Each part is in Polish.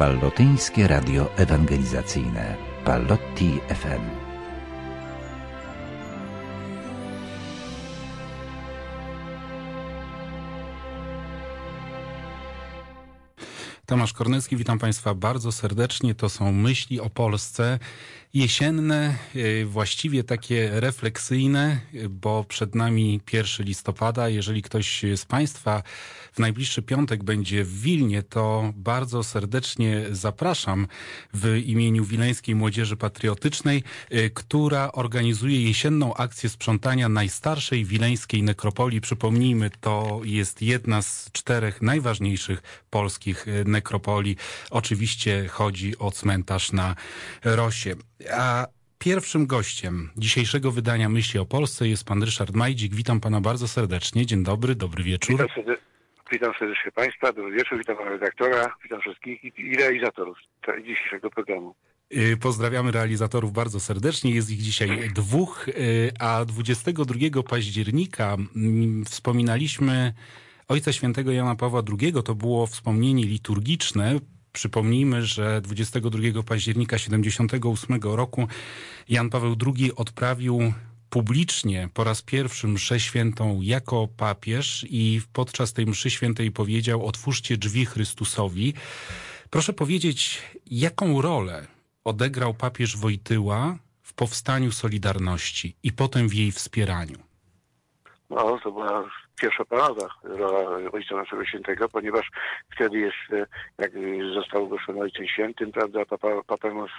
Pallotyńskie Radio Ewangelizacyjne Pallotti FM. Tomasz Kornecki, witam Państwa bardzo serdecznie. To są myśli o Polsce. Jesienne, właściwie takie refleksyjne, bo przed nami 1 listopada. Jeżeli ktoś z Państwa w najbliższy piątek będzie w Wilnie, to bardzo serdecznie zapraszam w imieniu Wileńskiej Młodzieży Patriotycznej, która organizuje jesienną akcję sprzątania najstarszej wileńskiej nekropolii. Przypomnijmy, to jest jedna z 4 najważniejszych polskich nekropolii. Oczywiście chodzi o cmentarz na Rosie. A pierwszym gościem dzisiejszego wydania Myśli o Polsce jest pan Ryszard Majdzik. Witam pana bardzo serdecznie. Dzień dobry, dobry wieczór. Witam serdecznie Państwa, dobry wieczór, witam pana redaktora, witam wszystkich i realizatorów dzisiejszego programu. Pozdrawiamy realizatorów bardzo serdecznie. Jest ich dzisiaj 2, a 22 października wspominaliśmy Ojca Świętego Jana Pawła II. To było wspomnienie liturgiczne. Przypomnijmy, że 22 października 1978 roku Jan Paweł II odprawił publicznie po raz pierwszy mszę świętą jako papież i podczas tej mszy świętej powiedział: otwórzcie drzwi Chrystusowi. Proszę powiedzieć, jaką rolę odegrał papież Wojtyła w powstaniu Solidarności i potem w jej wspieraniu? No, to była pierwszoplanowa rola Ojca naszego Świętego, ponieważ wtedy jeszcze, jak został ogłoszony Ojcem Świętym, prawda, Papemos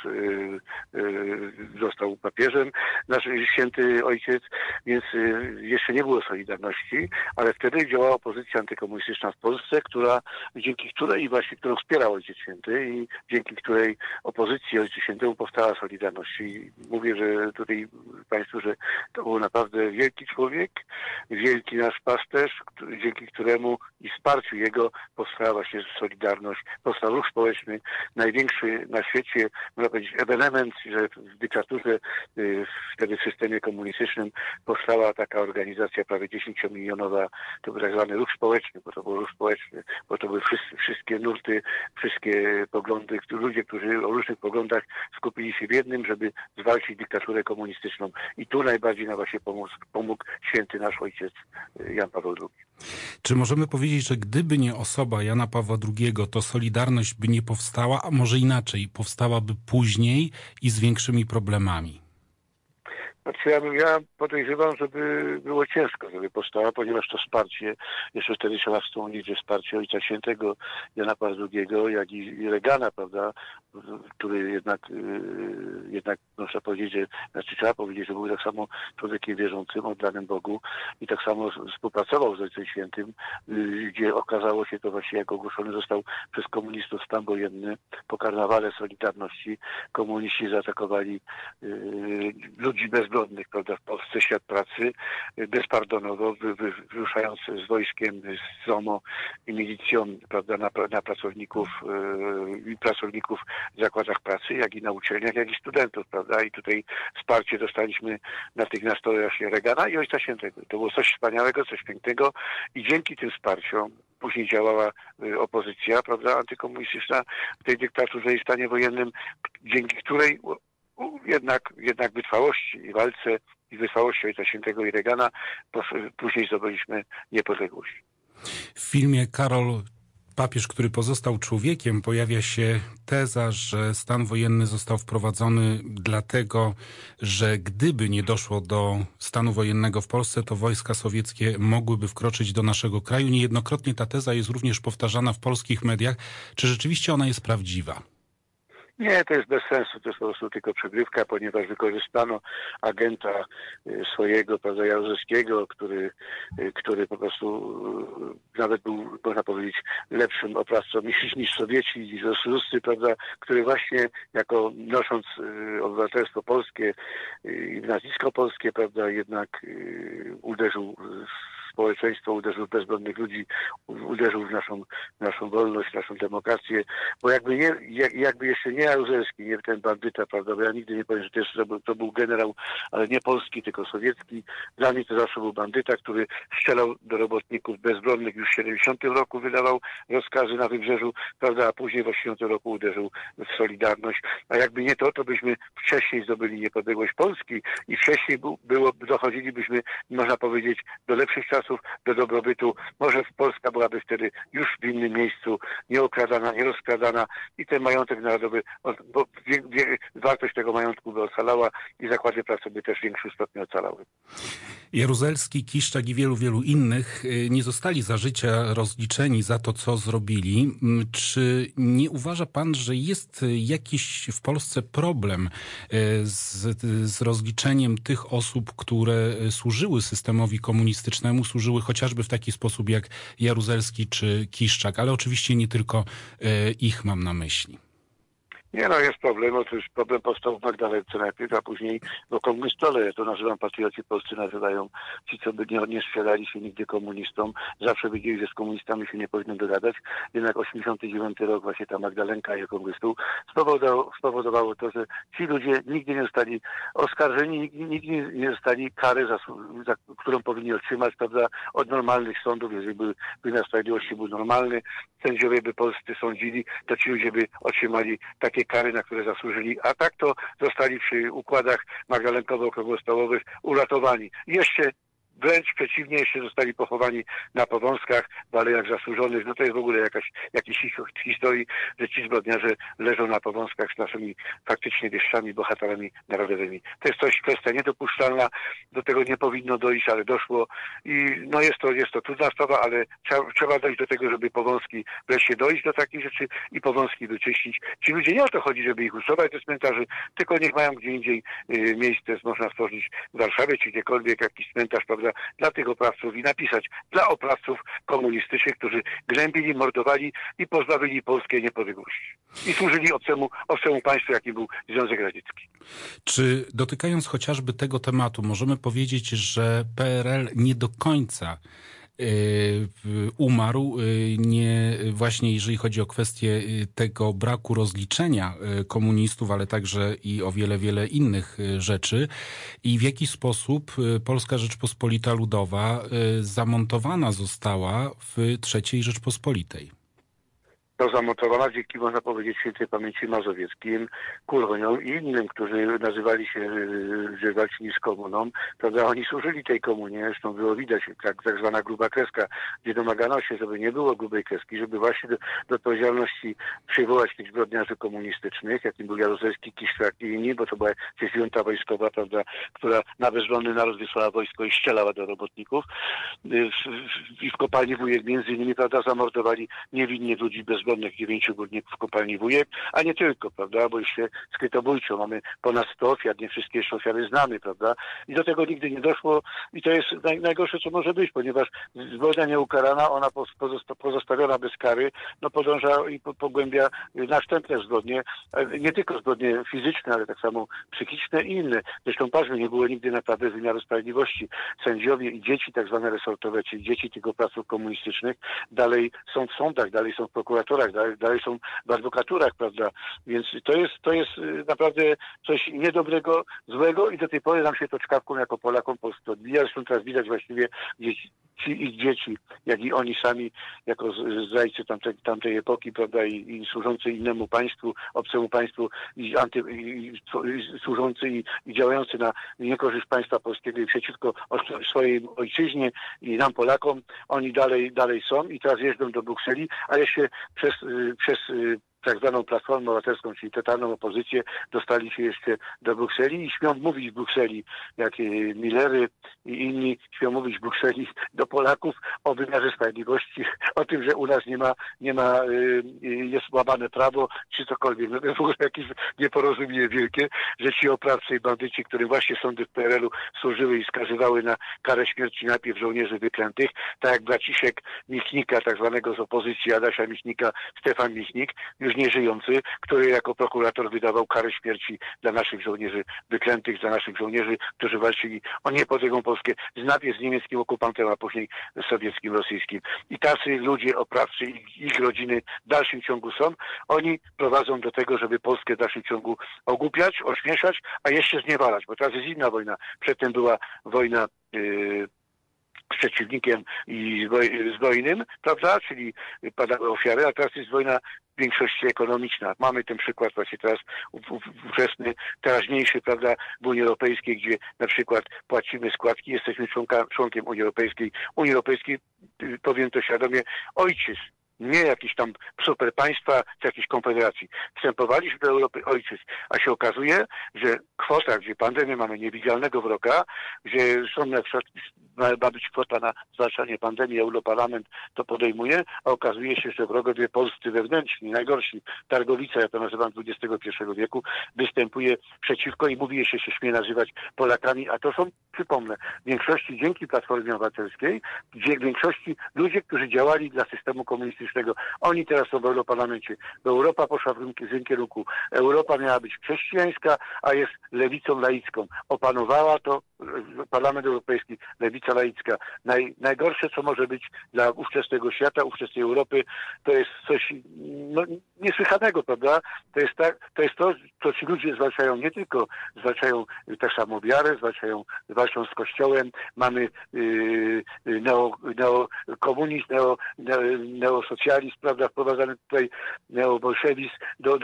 został papieżem, nasz Święty Ojciec, więc jeszcze nie było Solidarności, ale wtedy działała opozycja antykomunistyczna w Polsce, dzięki której właśnie, którą wspierał Ojciec Święty i dzięki której opozycji Ojcu Świętemu powstała Solidarność. I mówię, że tutaj Państwu, że to był naprawdę wielki człowiek, wielki nasz pasterz, dzięki któremu i wsparciu jego powstała właśnie Solidarność, powstał ruch społeczny, największy na świecie, można powiedzieć, ewenement, że w dyktaturze, wtedy w systemie komunistycznym powstała taka organizacja prawie 10-milionowa, to był tak zwany ruch społeczny, bo to był ruch społeczny, bo to były wszystkie nurty, wszystkie poglądy, ludzie, którzy o różnych poglądach skupili się w jednym, żeby zwalczyć dyktaturę komunistyczną. I tu najbardziej nam właśnie pomógł święty nasz ojciec Jan Paweł II. Czy możemy powiedzieć, że gdyby nie osoba Jana Pawła II, to Solidarność by nie powstała, a może inaczej, powstałaby później i z większymi problemami? Znaczy ja podejrzewam, żeby było ciężko, żeby powstała, ponieważ to wsparcie, jeszcze wtedy trzeba wspomnieć, że wsparcie Ojca Świętego Jana Pawła II, jak i Reagana, prawda, który jednak można powiedzieć, trzeba powiedzieć, że był tak samo człowiekiem wierzącym, oddanym Bogu i tak samo współpracował z Ojcem Świętym, gdzie okazało się to właśnie, jak ogłoszony został przez komunistów stan wojenny po karnawale Solidarności. Komuniści zaatakowali ludzi bezbronnych, prawda, w Polsce, świat pracy, bezpardonowo, wyruszając z wojskiem, z ZOMO i milicją, prawda, na pracowników w zakładach pracy, jak i na uczelniach, jak i studentów, prawda, i tutaj wsparcie dostaliśmy natychmiast to właśnie Reagana i Ojca Świętego. To było coś wspaniałego, coś pięknego i dzięki tym wsparciom później działała opozycja, prawda, antykomunistyczna w tej dyktaturze i stanie wojennym, dzięki której jednak wytrwałości i walce i wytrwałości Ojca Świętego i Reagana później zdobyliśmy niepodległość. W filmie Karol, papież, który pozostał człowiekiem, pojawia się teza, że stan wojenny został wprowadzony dlatego, że gdyby nie doszło do stanu wojennego w Polsce, to wojska sowieckie mogłyby wkroczyć do naszego kraju. Niejednokrotnie ta teza jest również powtarzana w polskich mediach. Czy rzeczywiście ona jest prawdziwa? Nie, to jest bez sensu, to jest po prostu tylko przygrywka, ponieważ wykorzystano agenta swojego, prawda, Jaruzelskiego, który po prostu nawet był, można powiedzieć, lepszym oprawcą niż Sowieci, niż Ruscy, prawda, który właśnie nosząc obywatelstwo polskie i nazwisko polskie, prawda, jednak uderzył społeczeństwo, uderzył w bezbronnych ludzi, uderzył w naszą wolność, naszą demokrację, bo jakby jeszcze nie Jaruzelski, nie ten bandyta, prawda, bo ja nigdy nie powiem, że to był generał, ale nie polski, tylko sowiecki. Dla mnie to zawsze był bandyta, który strzelał do robotników bezbronnych, już w 70 roku wydawał rozkazy na Wybrzeżu, prawda, a później w 80 roku uderzył w Solidarność. A jakby nie to byśmy wcześniej zdobyli niepodległość Polski i wcześniej dochodzilibyśmy, można powiedzieć, do lepszych czasów, do dobrobytu. Może Polska byłaby wtedy już w innym miejscu, nie okradana, nie rozkradana i ten majątek narodowy, bo wartość tego majątku by ocalała i zakłady pracy by też w większym stopniu ocalały. Jaruzelski, Kiszczak i wielu innych nie zostali za życia rozliczeni za to, co zrobili. Czy nie uważa pan, że jest jakiś w Polsce problem z rozliczeniem tych osób, które służyły systemowi komunistycznemu, służyły chociażby w taki sposób jak Jaruzelski czy Kiszczak, ale oczywiście nie tylko ich mam na myśli? Nie, jest problem. Otóż problem powstał w Magdalence najpierw, a później w okrągłym stole. Ja to nazywam, patrioci polscy nazywają ci, co by nie sprzedali się nigdy komunistom. Zawsze wiedzieli, że z komunistami się nie powinno dogadać. Jednak 89 rok, właśnie ta Magdalenka i okrągły stół spowodowało to, że ci ludzie nigdy nie zostali oskarżeni, nigdy nie dostali kary, za którą powinni otrzymać, prawda, od normalnych sądów. Jeżeli wymiar sprawiedliwości był normalny, sędziowie by polscy sądzili, to ci ludzie by otrzymali takie kary, na które zasłużyli, a tak to zostali przy układach magdalenkowo-okrągłostołowych uratowani. Jeszcze wręcz przeciwnie, jeszcze zostali pochowani na Powązkach, w Alejach Zasłużonych. To jest w ogóle jakiś historii, że ci zbrodniarze leżą na Powązkach z naszymi faktycznie wieszczami, bohaterami narodowymi. To jest kwestia niedopuszczalna, do tego nie powinno dojść, ale doszło i jest to trudna sprawa, ale trzeba dojść do tego, żeby Powązki wreszcie dojść do takich rzeczy i Powązki wyczyścić. Ci ludzie, nie o to chodzi, żeby ich usuwać ze cmentarzy, tylko niech mają gdzie indziej miejsce, można stworzyć w Warszawie czy gdziekolwiek jakiś cmentarz, prawda, dla tych oprawców i napisać dla oprawców komunistycznych, którzy gnębili, mordowali i pozbawili Polskę niepodległości. I służyli obcemu państwu, jakim był Związek Radziecki. Czy dotykając chociażby tego tematu, możemy powiedzieć, że PRL nie do końca umarł, nie właśnie jeżeli chodzi o kwestię tego braku rozliczenia komunistów, ale także i o wiele innych rzeczy i w jaki sposób Polska Rzeczpospolita Ludowa zamontowana została w III Rzeczpospolitej? To zamontowana dzięki, można powiedzieć, świętej pamięci Mazowieckim, Kuroniom i innym, którzy nazywali się, że walczyli z komuną. Prawda, oni służyli tej komunie, zresztą było widać, tak zwana gruba kreska, gdzie domagano się, żeby nie było grubej kreski, żeby właśnie do odpowiedzialności przywołać tych zbrodniarzy komunistycznych, jakim był Jaruzelski, Kiszczak i inni, bo to była junta wojskowa, prawda, która na bezbronny naród wysłała wojsko i strzelała do robotników. I w kopalni Wujek między innymi, prawda, zamordowali niewinnych ludzi bezbronnych, 9 górników w kopalni Wujek, a nie tylko, prawda, bo jeszcze skrytobójczo mamy ponad 100 ofiar, nie wszystkie jeszcze ofiary znamy, prawda, i do tego nigdy nie doszło i to jest najgorsze, co może być, ponieważ zbrodnia nieukarana, ona pozostawiona bez kary, podąża i pogłębia następne zbrodnie, nie tylko zbrodnie fizyczne, ale tak samo psychiczne i inne. Zresztą patrzmy, nie było nigdy naprawdę wymiaru sprawiedliwości. Sędziowie i dzieci tak zwane resortowe, czyli dzieci tych oprawców komunistycznych, dalej są w sądach, dalej są w prokuraturach, dalej są w adwokaturach, prawda? Więc to jest naprawdę coś niedobrego, złego i do tej pory nam się to czkawką jako Polakom Polsce odbija. Zresztą teraz widać właściwie ich dzieci, jak i oni sami, jako zdrajcy tamtej epoki, prawda, i służący innemu państwu, obcemu państwu, i służący i działający na niekorzyść państwa polskiego i przeciwko swojej ojczyźnie i nam Polakom, oni dalej są i teraz jeżdżą do Brukseli, a jeszcze przez tak zwaną Platformę Obywatelską, czyli totalną opozycję, dostali się jeszcze do Brukseli i śmią mówić w Brukseli, jak Millery i inni śmią mówić w Brukseli do Polaków o wymiarze sprawiedliwości, o tym, że u nas jest łamane prawo, czy cokolwiek. To jest w ogóle jakieś nieporozumienie wielkie, że ci oprawcy i bandyci, którym właśnie sądy w PRL-u służyły i skazywały na karę śmierci najpierw żołnierzy wyklętych, tak jak braciszek Michnika, tak zwanego z opozycji, Adasia Michnika, Stefan Michnik, już już nieżyjący, który jako prokurator wydawał karę śmierci dla naszych żołnierzy wyklętych, dla naszych żołnierzy, którzy walczyli o niepodległą Polskę najpierw z niemieckim okupantem, a później z sowieckim, rosyjskim. I tacy ludzie oprawcy, ich rodziny w dalszym ciągu są. Oni prowadzą do tego, żeby Polskę w dalszym ciągu ogłupiać, ośmieszać, a jeszcze zniewalać, bo teraz jest inna wojna. Przedtem była wojna z przeciwnikiem i zbrojnym, prawda, czyli padały ofiary, a teraz jest wojna w większości ekonomiczna. Mamy ten przykład właśnie teraz ówczesny, teraźniejszy, prawda, w Unii Europejskiej, gdzie na przykład płacimy składki, jesteśmy członkiem Unii Europejskiej. Unii Europejskiej, powiem to świadomie, ojciec, nie jakieś tam super państwa czy jakieś konfederacji. Wstępowaliśmy do Europy ojciec, a się okazuje, że kwota, gdzie pandemię mamy niewidzialnego wroga, gdzie ma być kwota na zwalczanie pandemii, Europarlament to podejmuje, a okazuje się, że wrogowie polscy wewnętrzni, najgorsi, Targowica, ja to nazywam XXI wieku, występuje przeciwko i mówi się śmie nazywać Polakami, a to są, przypomnę, w większości dzięki Platformie Obywatelskiej, gdzie w większości ludzie, którzy działali dla systemu komunistycznego. Oni teraz są w Europarlamencie. Bo Europa poszła w tym kierunku. Europa miała być chrześcijańska, a jest lewicą laicką. Opanowała to Parlament Europejski, lewica laicka. Najgorsze, co może być dla ówczesnego świata, ówczesnej Europy, to jest coś niesłychanego, prawda? To jest to, co ci ludzie zwalczają, nie tylko zwalczają tak samo wiarę, walczą z Kościołem, mamy neokomunizm, neosocjalizm, prawda, wprowadzany tutaj neobolszewizm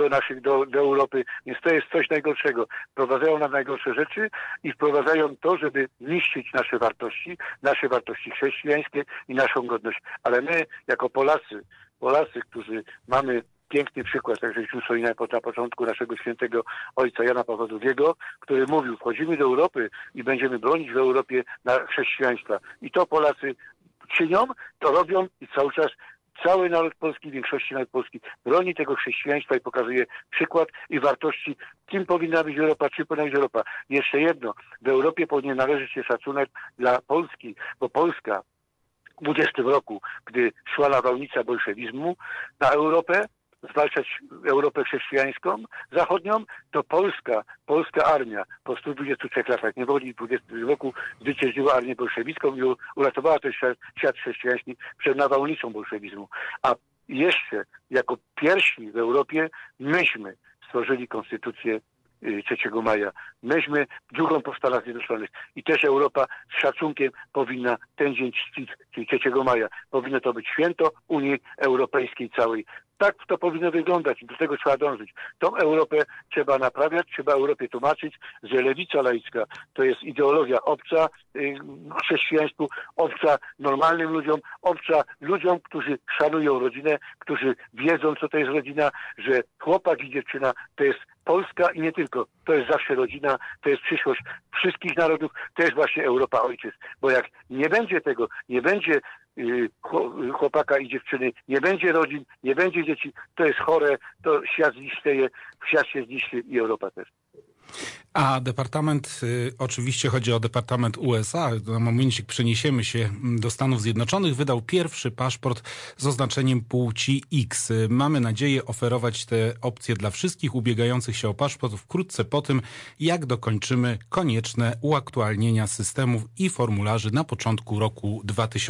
do Europy, więc to jest coś najgorszego. Wprowadzają nam najgorsze rzeczy i wprowadzają to, żeby niszczyć nasze wartości chrześcijańskie i naszą godność. Ale my, jako Polacy, którzy mamy piękny przykład, jak żeśmy wspominali na początku naszego świętego ojca Jana Pawła II, który mówił, wchodzimy do Europy i będziemy bronić w Europie chrześcijaństwa. I to Polacy czynią, to robią i cały czas cały naród polski, w większości naród polski broni tego chrześcijaństwa i pokazuje przykład i wartości, czym powinna być Europa, czym powinna być Europa. Jeszcze jedno, w Europie powinien należeć się szacunek dla Polski, bo Polska w 20 roku, gdy szła nawałnica bolszewizmu na Europę, zwalczać Europę chrześcijańską, zachodnią, to polska armia po 123 latach niewoli w 20 roku zwyciężyła armię bolszewicką i uratowała ten świat chrześcijański przed nawałnicą bolszewizmu. A jeszcze jako pierwsi w Europie myśmy stworzyli konstytucję 3 maja. Myśmy drugą po Stanach Zjednoczonych i też Europa z szacunkiem powinna ten dzień czcić, czyli 3 maja. Powinno to być święto Unii Europejskiej całej. Tak to powinno wyglądać i do tego trzeba dążyć. Tą Europę trzeba naprawiać, trzeba Europie tłumaczyć, że lewica laicka to jest ideologia obca chrześcijaństwu, obca normalnym ludziom, obca ludziom, którzy szanują rodzinę, którzy wiedzą, co to jest rodzina, że chłopak i dziewczyna to jest Polska i nie tylko. To jest zawsze rodzina, to jest przyszłość wszystkich narodów, to jest właśnie Europa ojciec. Bo jak nie będzie tego, nie będzie chłopaka i dziewczyny, nie będzie rodzin, nie będzie dzieci, to jest chore, to świat się zniszczy i Europa też. A departament, oczywiście chodzi o departament USA, na momencik przeniesiemy się do Stanów Zjednoczonych, wydał pierwszy paszport z oznaczeniem płci X. Mamy nadzieję oferować te opcje dla wszystkich ubiegających się o paszport wkrótce po tym, jak dokończymy konieczne uaktualnienia systemów i formularzy na początku roku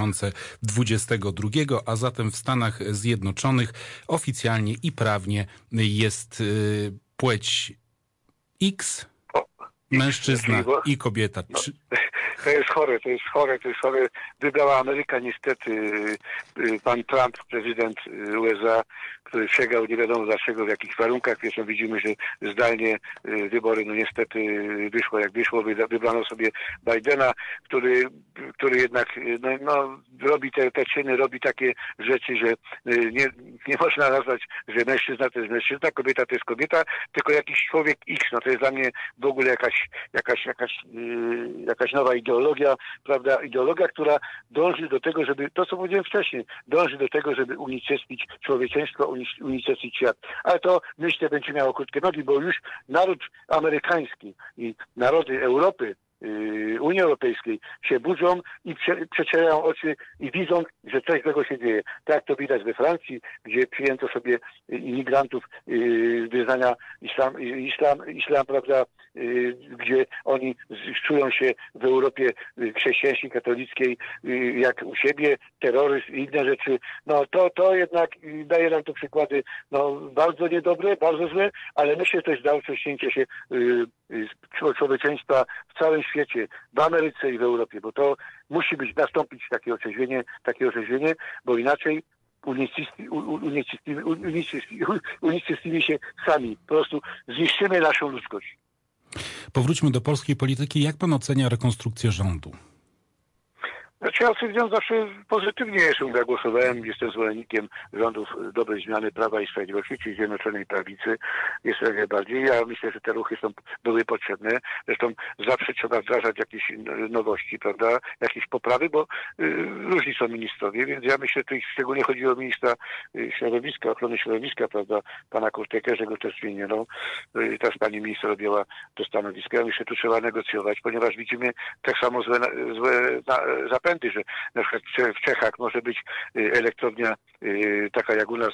2022, a zatem w Stanach Zjednoczonych oficjalnie i prawnie jest płeć X, mężczyzna i kobieta. To jest chore. Wybrała Ameryka niestety. Pan Trump, prezydent USA, który przegrał nie wiadomo dlaczego, w jakich warunkach. Zresztą widzimy, że zdalnie wybory niestety wyszło jak wyszło. Wybrano sobie Bidena, który jednak robi te czyny, robi takie rzeczy, że nie można nazwać, że mężczyzna to jest mężczyzna, kobieta to jest kobieta, tylko jakiś człowiek X. No to jest dla mnie w ogóle jakaś nowa ideologia, prawda? Ideologia, która dąży do tego, żeby, to co powiedziałem wcześniej, dąży do tego, żeby unicestwić człowieczeństwo, unicestwić świat. Ale to, myślę, będzie miało krótkie nogi, bo już naród amerykański i narody Europy Unii Europejskiej się budzą i przecierają oczy i widzą, że coś złego się dzieje. Tak to widać we Francji, gdzie przyjęto sobie imigrantów wyznania islam, prawda, gdzie oni czują się w Europie chrześcijańskiej, katolickiej, jak u siebie, terroryzm i inne rzeczy. No to jednak daje nam to przykłady bardzo niedobre, bardzo złe, ale myślę, że to jest dalsze ścięcie się człowieczeństwa w całym świecie, w Ameryce i w Europie, bo to musi nastąpić takie orzeźwienie, bo inaczej unicestwimy się sami. Po prostu zniszczymy naszą ludzkość. Powróćmy do polskiej polityki. Jak pan ocenia rekonstrukcję rządu? Znaczy ja oceniam zawsze pozytywnie, ja głosowałem, jestem zwolennikiem rządów dobrej zmiany Prawa i Sprawiedliwości, czyli Zjednoczonej Prawicy, jest jak najbardziej. Ja myślę, że te ruchy były potrzebne. Zresztą zawsze trzeba wdrażać jakieś nowości, prawda, jakieś poprawy, bo różni są ministrowie, więc ja myślę, że szczególnie chodzi o ministra środowiska, ochrony środowiska, prawda, pana Kurtykę, że go też zmieniono. Teraz pani minister objęła to stanowisko. Ja myślę, że tu trzeba negocjować, ponieważ widzimy tak samo złe zapędy, że na przykład w Czechach może być elektrownia taka jak u nas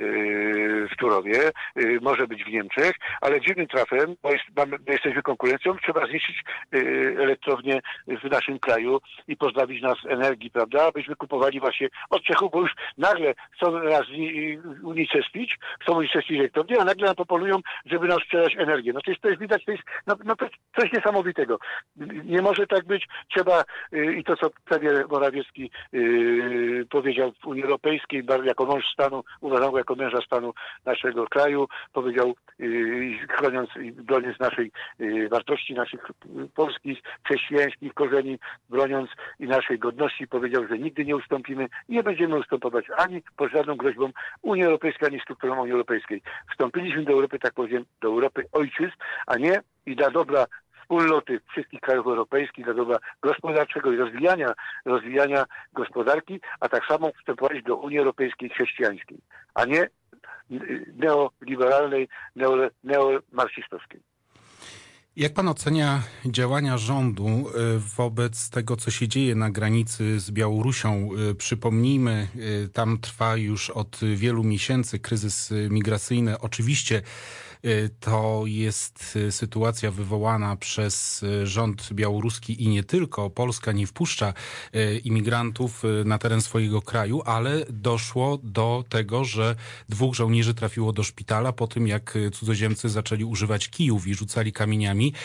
w Turowie, może być w Niemczech, ale dziwnym trafem, bo jesteśmy konkurencją, trzeba zniszczyć elektrownię w naszym kraju i pozbawić nas energii, prawda, abyśmy kupowali właśnie od Czechów, bo już nagle chcą nas unicestwić elektrownię, a nagle nam proponują, żeby nam sprzedać energię. To jest widać, to jest coś niesamowitego. Nie może tak być, trzeba i to, co premier Morawiecki powiedział w Unii Europejskiej, jako mąż stanu, uważam go jako męża stanu naszego kraju, powiedział, chroniąc i broniąc naszej wartości, naszych polskich, chrześcijańskich korzeni, broniąc i naszej godności, powiedział, że nigdy nie ustąpimy i nie będziemy ustępować ani pod żadną groźbą Unii Europejskiej, ani strukturą Unii Europejskiej. Wstąpiliśmy do Europy, tak powiem, do Europy ojczyzn, a nie i dla dobra wspólnoty wszystkich krajów europejskich, dla dobra gospodarczego i rozwijania gospodarki, a tak samo wstępować do Unii Europejskiej chrześcijańskiej, a nie neoliberalnej, neomarksistowskiej. Jak pan ocenia działania rządu wobec tego, co się dzieje na granicy z Białorusią? Przypomnijmy, tam trwa już od wielu miesięcy kryzys migracyjny. Oczywiście to jest sytuacja wywołana przez rząd białoruski i nie tylko. Polska nie wpuszcza imigrantów na teren swojego kraju, ale doszło do tego, że 2 żołnierzy trafiło do szpitala po tym, jak cudzoziemcy zaczęli używać kijów i rzucali kamieniami.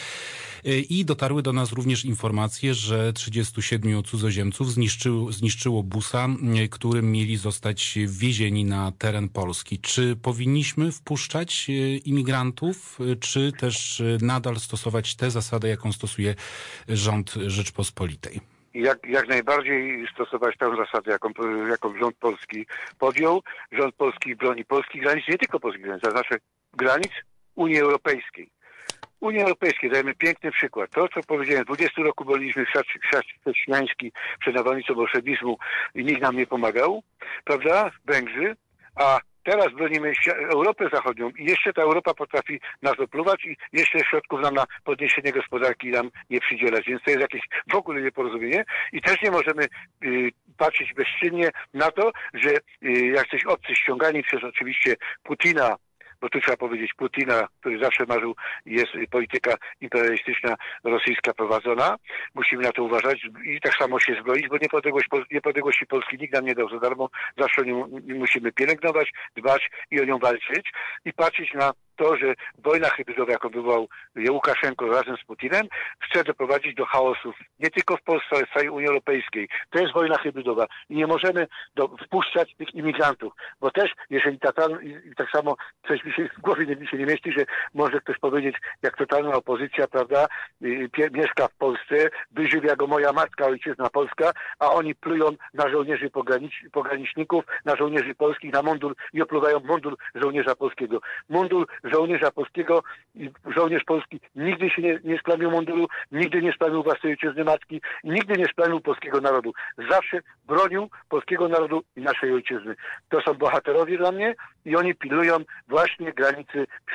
I dotarły do nas również informacje, że 37 cudzoziemców zniszczyło busa, którym mieli zostać wwiezieni na teren Polski. Czy powinniśmy wpuszczać imigrantów, czy też nadal stosować tę zasadę, jaką stosuje rząd Rzeczpospolitej? Jak najbardziej stosować tę zasadę, jaką rząd polski podjął. Rząd polski broni polskich granic, nie tylko polskich granic, ale naszych granic Unii Europejskiej. Unii Europejskiej dajemy piękny przykład. To, co powiedziałem, w 20 roku broniliśmy chrześcijański przed nawałnicą bolszewizmu i nikt nam nie pomagał, prawda? Węgrzy, a teraz bronimy Europę Zachodnią i jeszcze ta Europa potrafi nas opluwać i jeszcze środków nam na podniesienie gospodarki nam nie przydzielać. Więc to jest jakieś w ogóle nieporozumienie i też nie możemy patrzeć bezczynnie na to, że jacyś obcy ściągani przez oczywiście Putina, bo tu trzeba powiedzieć Putina, który zawsze marzył, jest polityka imperialistyczna rosyjska prowadzona. Musimy na to uważać i tak samo się zbroić, bo niepodległości Polski nikt nam nie dał za darmo. Zawsze o nią musimy pielęgnować, dbać i o nią walczyć i patrzeć na to, że wojna hybrydowa, jaką wywołał Łukaszenko razem z Putinem, chce doprowadzić do chaosów nie tylko w Polsce, ale w całej Unii Europejskiej. To jest wojna hybrydowa i nie możemy wpuszczać tych imigrantów, bo też, jeżeli tak samo coś mi się w głowie nie mieści, że może ktoś powiedzieć, jak totalna opozycja, prawda, mieszka w Polsce, wyżywia go moja matka, ojczyzna Polska, a oni plują na żołnierzy pograniczników, na żołnierzy polskich, na mundur i opluwają mundur żołnierza polskiego. Mundur żołnierza polskiego i żołnierz polski nigdy się nie splamił munduru, nigdy nie splamił własnej ojczyzny matki i nigdy nie splamił polskiego narodu. Zawsze bronił polskiego narodu i naszej ojczyzny. To są bohaterowie dla mnie i oni pilnują właśnie granicy przed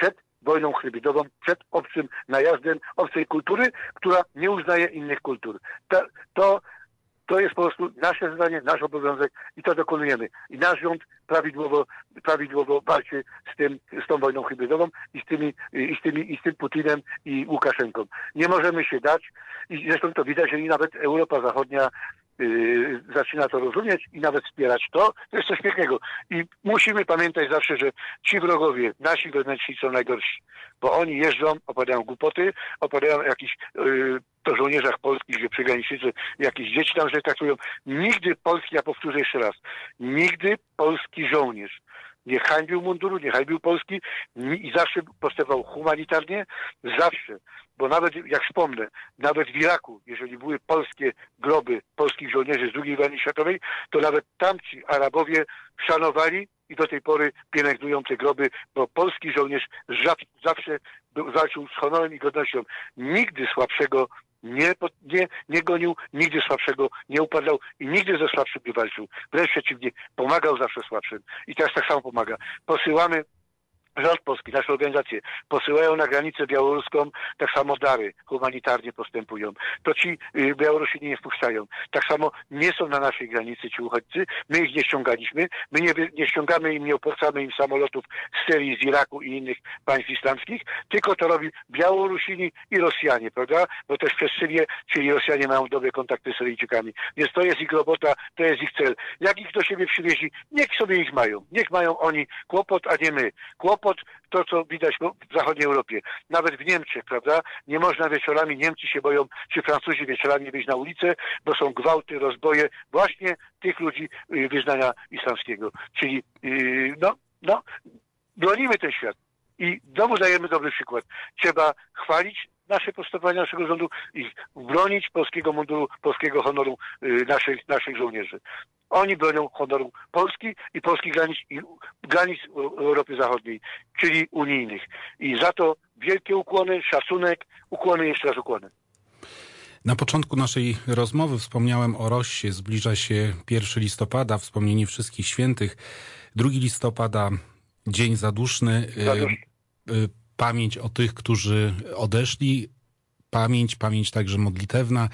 wojną hybrydową, przed obcym najazdem obcej kultury, która nie uznaje innych kultur. To jest po prostu nasze zadanie, nasz obowiązek i to dokonujemy. I nasz rząd prawidłowo walczy z tą wojną hybrydową i z tym Putinem i Łukaszenką. Nie możemy się dać i zresztą to widać, że i nawet Europa Zachodnia zaczyna to rozumieć i nawet wspierać to. To jest coś pięknego. I musimy pamiętać zawsze, że ci wrogowie, nasi wewnętrzni są najgorsi, bo oni jeżdżą, opowiadają głupoty, opowiadają jakichś to żołnierzach polskich, że przygraniczycy jakieś dzieci tam, że traktują. Nigdy polski, ja powtórzę jeszcze raz, nigdy polski żołnierz nie hańbił munduru, nie hańbił Polski i zawsze postępował humanitarnie, zawsze. Bo nawet, jak wspomnę, nawet w Iraku, jeżeli były polskie groby polskich żołnierzy z II wojny światowej, to nawet tamci Arabowie szanowali i do tej pory pielęgnują te groby, bo polski żołnierz zawsze walczył z honorem i godnością. Nigdy słabszego nie gonił, nigdy słabszego nie upadał i nigdy ze słabszym nie walczył. Wręcz przeciwnie, pomagał zawsze słabszym. I teraz tak samo pomaga. Posyłamy, rząd polski, nasze organizacje posyłają na granicę białoruską tak samo dary, humanitarnie postępują. To ci Białorusini nie wpuszczają. Tak samo nie są na naszej granicy ci uchodźcy. My ich nie ściągaliśmy. My nie ściągamy im, nie opłacamy im samolotów z Syrii, z Iraku i innych państw islamskich, tylko to robi Białorusini i Rosjanie, prawda? Bo też przez Syrię, czyli Rosjanie mają dobre kontakty z Syryjczykami. Więc to jest ich robota, to jest ich cel. Jak ich do siebie przywieźli, niech sobie ich mają. Niech mają oni kłopot, a nie my. Kłopot to, co widać w zachodniej Europie. Nawet w Niemczech, prawda? Nie można wieczorami, Niemcy się boją, czy Francuzi wieczorami wyjść na ulicę, bo są gwałty, rozboje właśnie tych ludzi wyznania islamskiego. Czyli bronimy ten świat. I znowu dajemy dobry przykład. Trzeba chwalić nasze postępowanie naszego rządu i bronić polskiego munduru, polskiego honoru naszych żołnierzy. Oni bronią honoru Polski i polskich granic Europy Zachodniej, czyli unijnych. I za to wielkie ukłony, szacunek, ukłony, jeszcze raz ukłony. Na początku naszej rozmowy wspomniałem o Rossie. Zbliża się 1 listopada, wspomnienie wszystkich świętych. 2 listopada, dzień zaduszny. Pamięć o tych, którzy odeszli. Pamięć także modlitewna.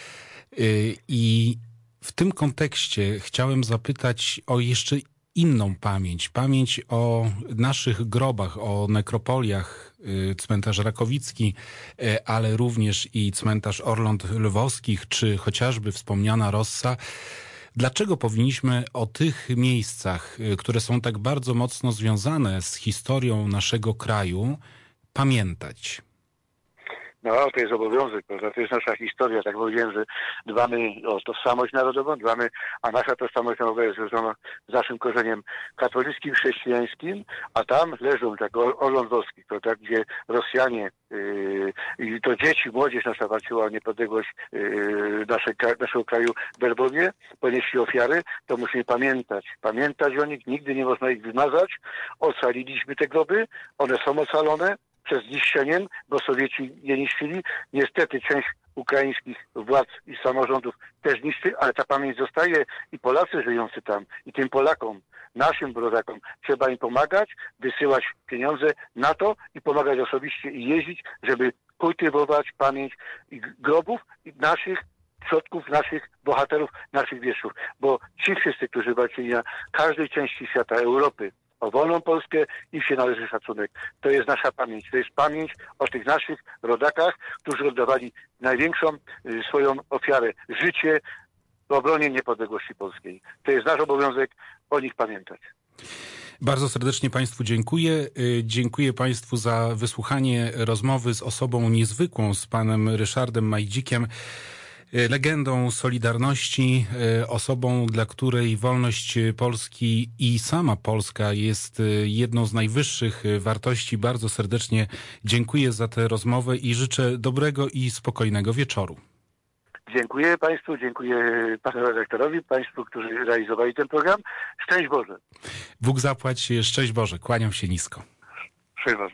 I w tym kontekście chciałem zapytać o jeszcze inną pamięć. Pamięć o naszych grobach, o nekropoliach, cmentarz Rakowicki, ale również i cmentarz Orląt Lwowskich, czy chociażby wspomniana Rossa. Dlaczego powinniśmy o tych miejscach, które są tak bardzo mocno związane z historią naszego kraju, pamiętać? No, to jest obowiązek, prawda? To jest nasza historia. Tak powiedziałem, że dbamy o tożsamość narodową, a nasza tożsamość narodowa jest związana z naszym korzeniem katolickim, chrześcijańskim, a tam leżą tak Orląt Lwowski, prawda? Gdzie Rosjanie i to dzieci, młodzież nasza walczyła o niepodległość naszego kraju w Lwowie, ponieśli ofiary, to musimy pamiętać o nich, nigdy nie można ich wymazać. Ocaliliśmy te groby, one są ocalone przez niszczeniem, bo Sowieci je niszczyli. Niestety część ukraińskich władz i samorządów też niszczy, ale ta pamięć zostaje i Polacy żyjący tam, i tym Polakom, naszym rodakom, trzeba im pomagać, wysyłać pieniądze na to i pomagać osobiście i jeździć, żeby kultywować pamięć grobów naszych przodków, naszych bohaterów, naszych wieszczów. Bo ci wszyscy, którzy walczyli na każdej części świata, Europy, o wolną Polskę, im się należy szacunek. To jest nasza pamięć. To jest pamięć o tych naszych rodakach, którzy oddawali największą swoją ofiarę, życie w obronie niepodległości polskiej. To jest nasz obowiązek o nich pamiętać. Bardzo serdecznie Państwu dziękuję. Dziękuję Państwu za wysłuchanie rozmowy z osobą niezwykłą, z panem Ryszardem Majdzikiem, legendą Solidarności, osobą, dla której wolność Polski i sama Polska jest jedną z najwyższych wartości. Bardzo serdecznie dziękuję za tę rozmowę i życzę dobrego i spokojnego wieczoru. Dziękuję Państwu, dziękuję panu redaktorowi, Państwu, którzy realizowali ten program. Szczęść Boże. Bóg zapłać, szczęść Boże. Kłaniam się nisko. Szczęść Boże.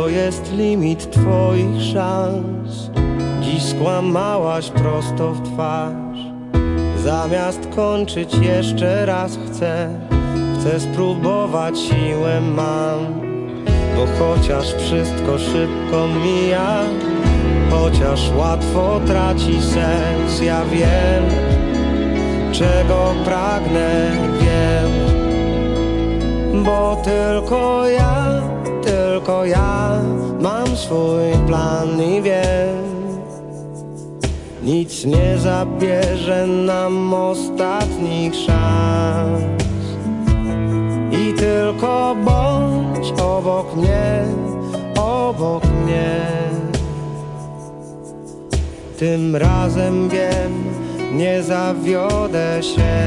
to jest limit twoich szans. Dziś skłamałaś prosto w twarz. Zamiast kończyć jeszcze raz chcę spróbować, siłę mam. Bo chociaż wszystko szybko mija, chociaż łatwo traci sens, ja wiem, czego pragnę, wiem. Bo tylko ja mam swój plan i wiem, nic nie zabierze nam ostatnich szans. I tylko bądź obok mnie, obok mnie. Tym razem wiem, nie zawiodę się.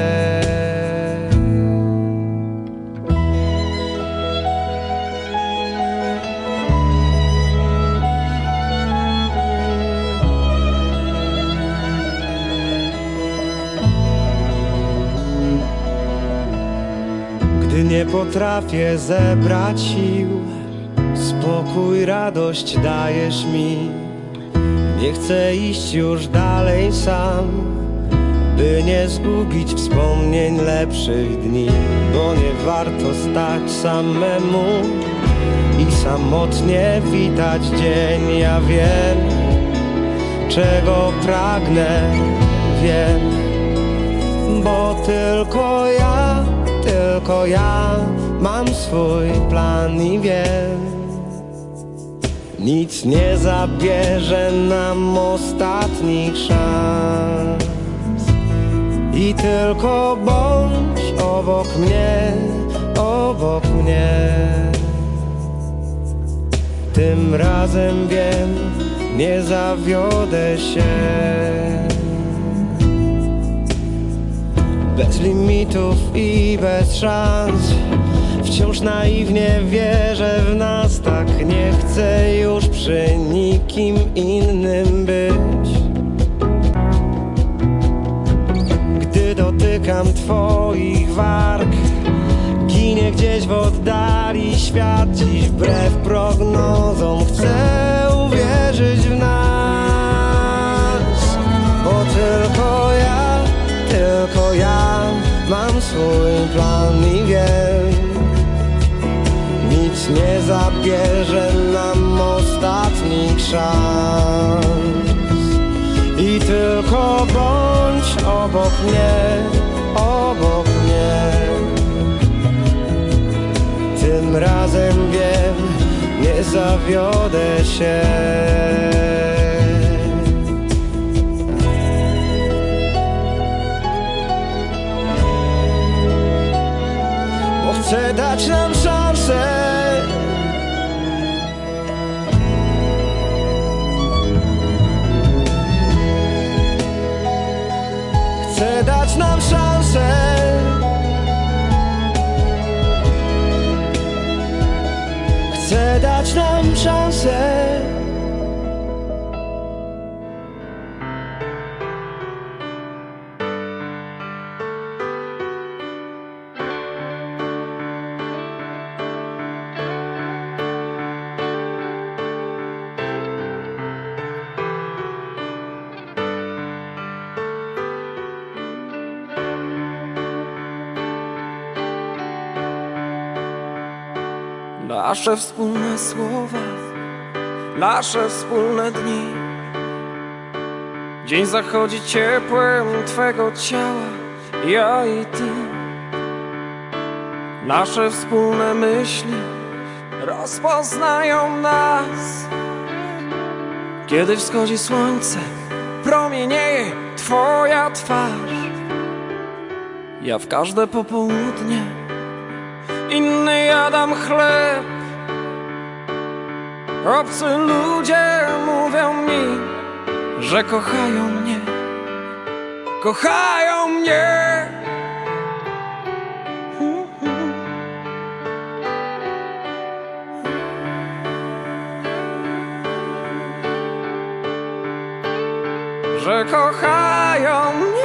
Gdy nie potrafię zebrać sił, spokój, radość dajesz mi. Nie chcę iść już dalej sam, by nie zgubić wspomnień lepszych dni. Bo nie warto stać samemu i samotnie witać dzień. Ja wiem, czego pragnę, wiem. Bo tylko ja mam swój plan i wiem, nic nie zabierze nam ostatnich szans. I tylko bądź obok mnie, obok mnie. Tym razem wiem, nie zawiodę się. Bez limitów i bez szans, wciąż naiwnie wierzę w nas. Tak nie chcę już przy nikim innym być. Gdy dotykam twoich warg, ginie gdzieś w oddali świat. Dziś wbrew prognozom chcę uwierzyć w nas. Bo tylko ja mam swój plan i wiem, nic nie zabierze nam ostatnich szans. I tylko bądź obok mnie, obok mnie. Tym razem wiem, nie zawiodę się. Chcę dać nam szansę. Chcę dać nam szansę. Chcę dać nam szansę. Nasze wspólne słowa, nasze wspólne dni. Dzień zachodzi ciepłem twego ciała, ja i ty. Nasze wspólne myśli rozpoznają nas. Kiedy wschodzi słońce, promienieje twoja twarz. Ja w każde popołudnie inny jadam chleb. Obcy ludzie mówią mi, że kochają mnie. Kochają mnie. Że kochają mnie.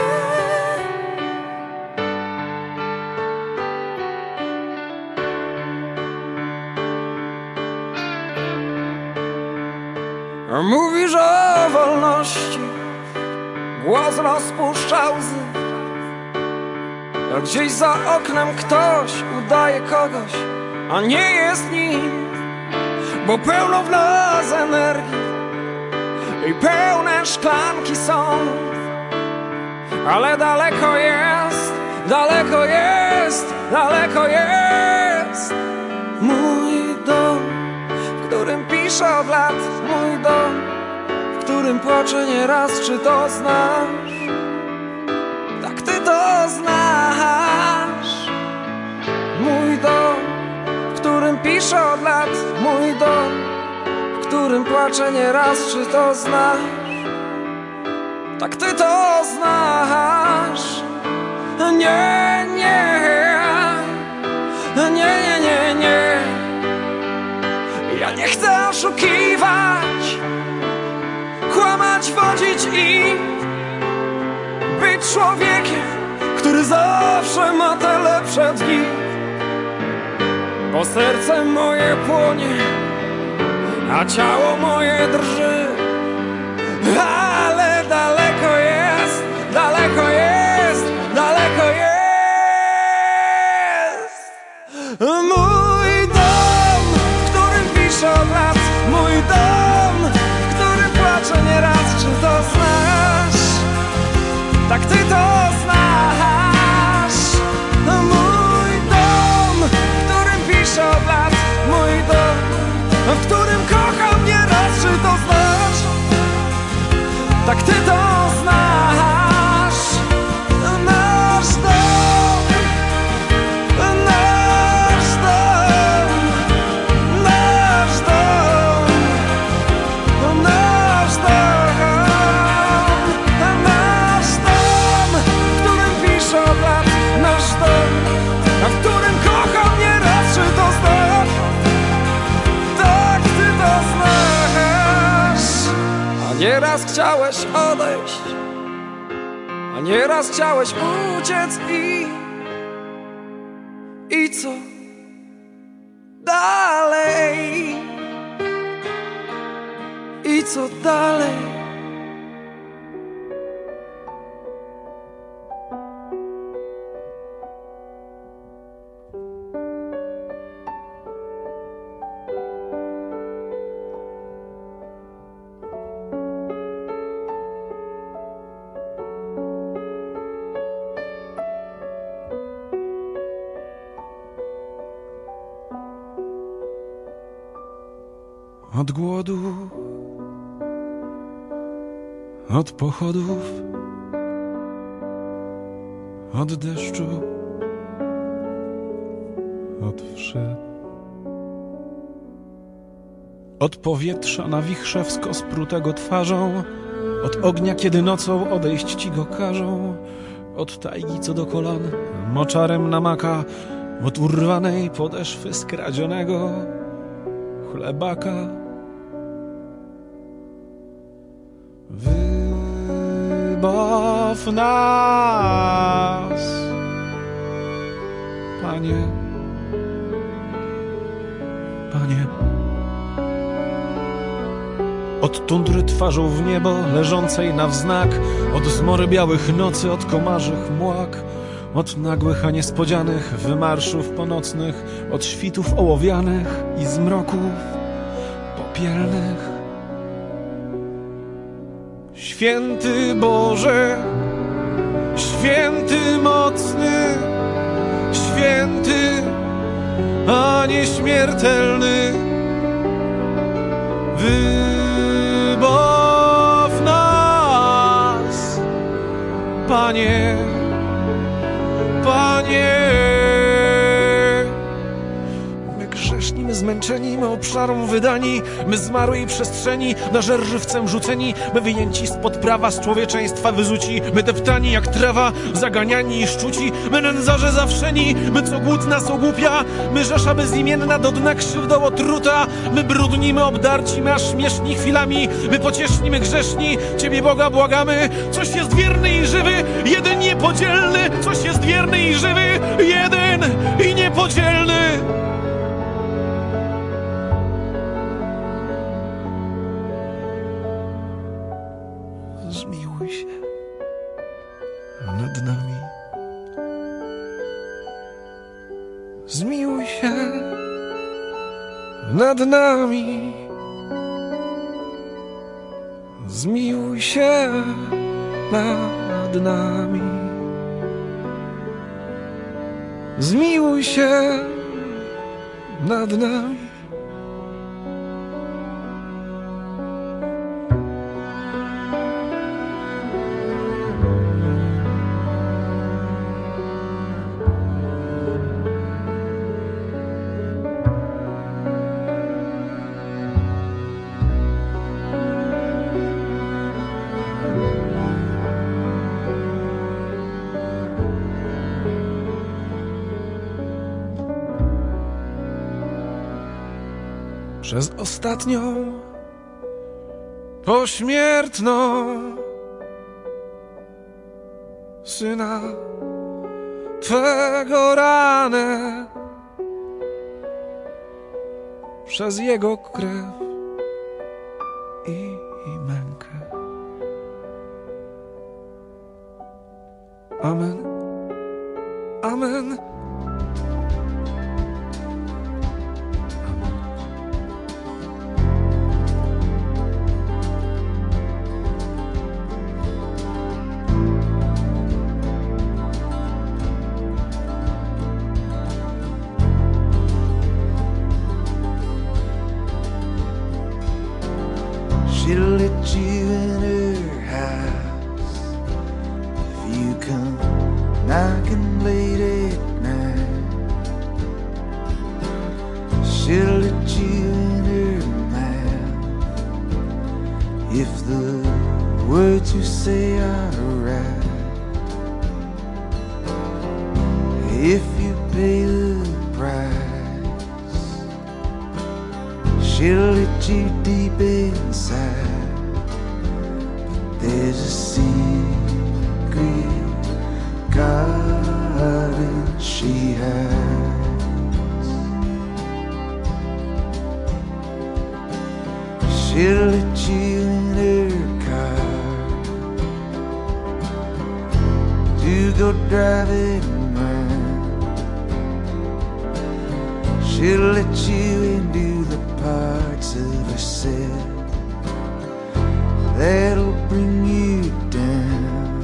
Mówisz o wolności, głos rozpuszcza łzy, a gdzieś za oknem ktoś udaje kogoś, a nie jest nim, bo pełno w nas energii i pełne szklanki są, ale daleko jest, daleko jest, daleko jest mój dom, w którym piszę od lat, mój dom, w którym płaczę nieraz. Czy to znasz? Tak, ty to znasz. Mój dom, w którym piszę od lat, mój dom, w którym płaczę nieraz. Czy to znasz? Tak, ty to znasz. Nie, nie, nie, nie, nie, nie. Ja nie chcę oszukiwać, kłamać, wodzić i być człowiekiem, który zawsze ma te lepsze dni. Bo serce moje płonie, a ciało moje drży. Ale daleko jest, daleko jest, daleko jest mój dom, w którym piszę od lat, mój dom, w którym płaczę nieraz. Czy to znasz? Tak, ty to znasz. Mój dom, w którym piszę od lat, mój dom, w którym kocham nieraz. Czy to znasz? Tak, ty to znasz. Nasz dom, nasz dom, nasz dom, nasz dom, nasz dom, w którym piszę od lat, nasz dom, a w którym kocham nieraz. Czy to znasz? Tak, ty to znasz. A nieraz chciałeś odejść, a nieraz chciałeś uciec i co dalej? I co dalej? Od głodu, od pochodów, od deszczu, od wszy, od powietrza na wichrze wskosprutego twarzą, od ognia, kiedy nocą odejść ci go każą, od tajgi co do kolan, moczarem namaka, od urwanej podeszwy skradzionego chlebaka. Wybaw nas, Panie, Panie. Od tundry twarzą w niebo leżącej na wznak, od zmory białych nocy, od komarzych młak, od nagłych, a niespodzianych wymarszów ponocnych, od świtów ołowianych i zmroków popielnych. Święty Boże, święty mocny, święty, a nieśmiertelny, wybaw nas, Panie, Panie. My grzeszni, my zmęczeni, my obszarom wydani, my zmarłej przestrzeni, na żer żywcem rzuceni, my wyjęci spod prawa, z człowieczeństwa wyzuci, my deptani jak trawa, zaganiani i szczuci, my nędzarze zawszeni, my co głód nas ogłupia, my rzesza bezimienna do dna krzywdą otruta, my brudni, my obdarci, my aż śmieszni chwilami, my pocieszni, my grzeszni, Ciebie Boga błagamy. Coś jest wierny i żywy, jeden niepodzielny, coś jest wierny i żywy, jeden i niepodzielny. zmiłuj się nad nami. Zmiłuj się nad nami. Zmiłuj się nad nami. Przez ostatnią pośmiertną Syna Twego ranę, przez Jego krew i mękę. Amen. Amen. She'll let you in her house if you come knocking late at night. She'll let you in her mouth if the words you say are right. If you pay the price, she'll let you deep inside. But there's a secret garden she hides. She'll let you in her car to go driving around. She'll let you into the parts of herself that'll bring you down.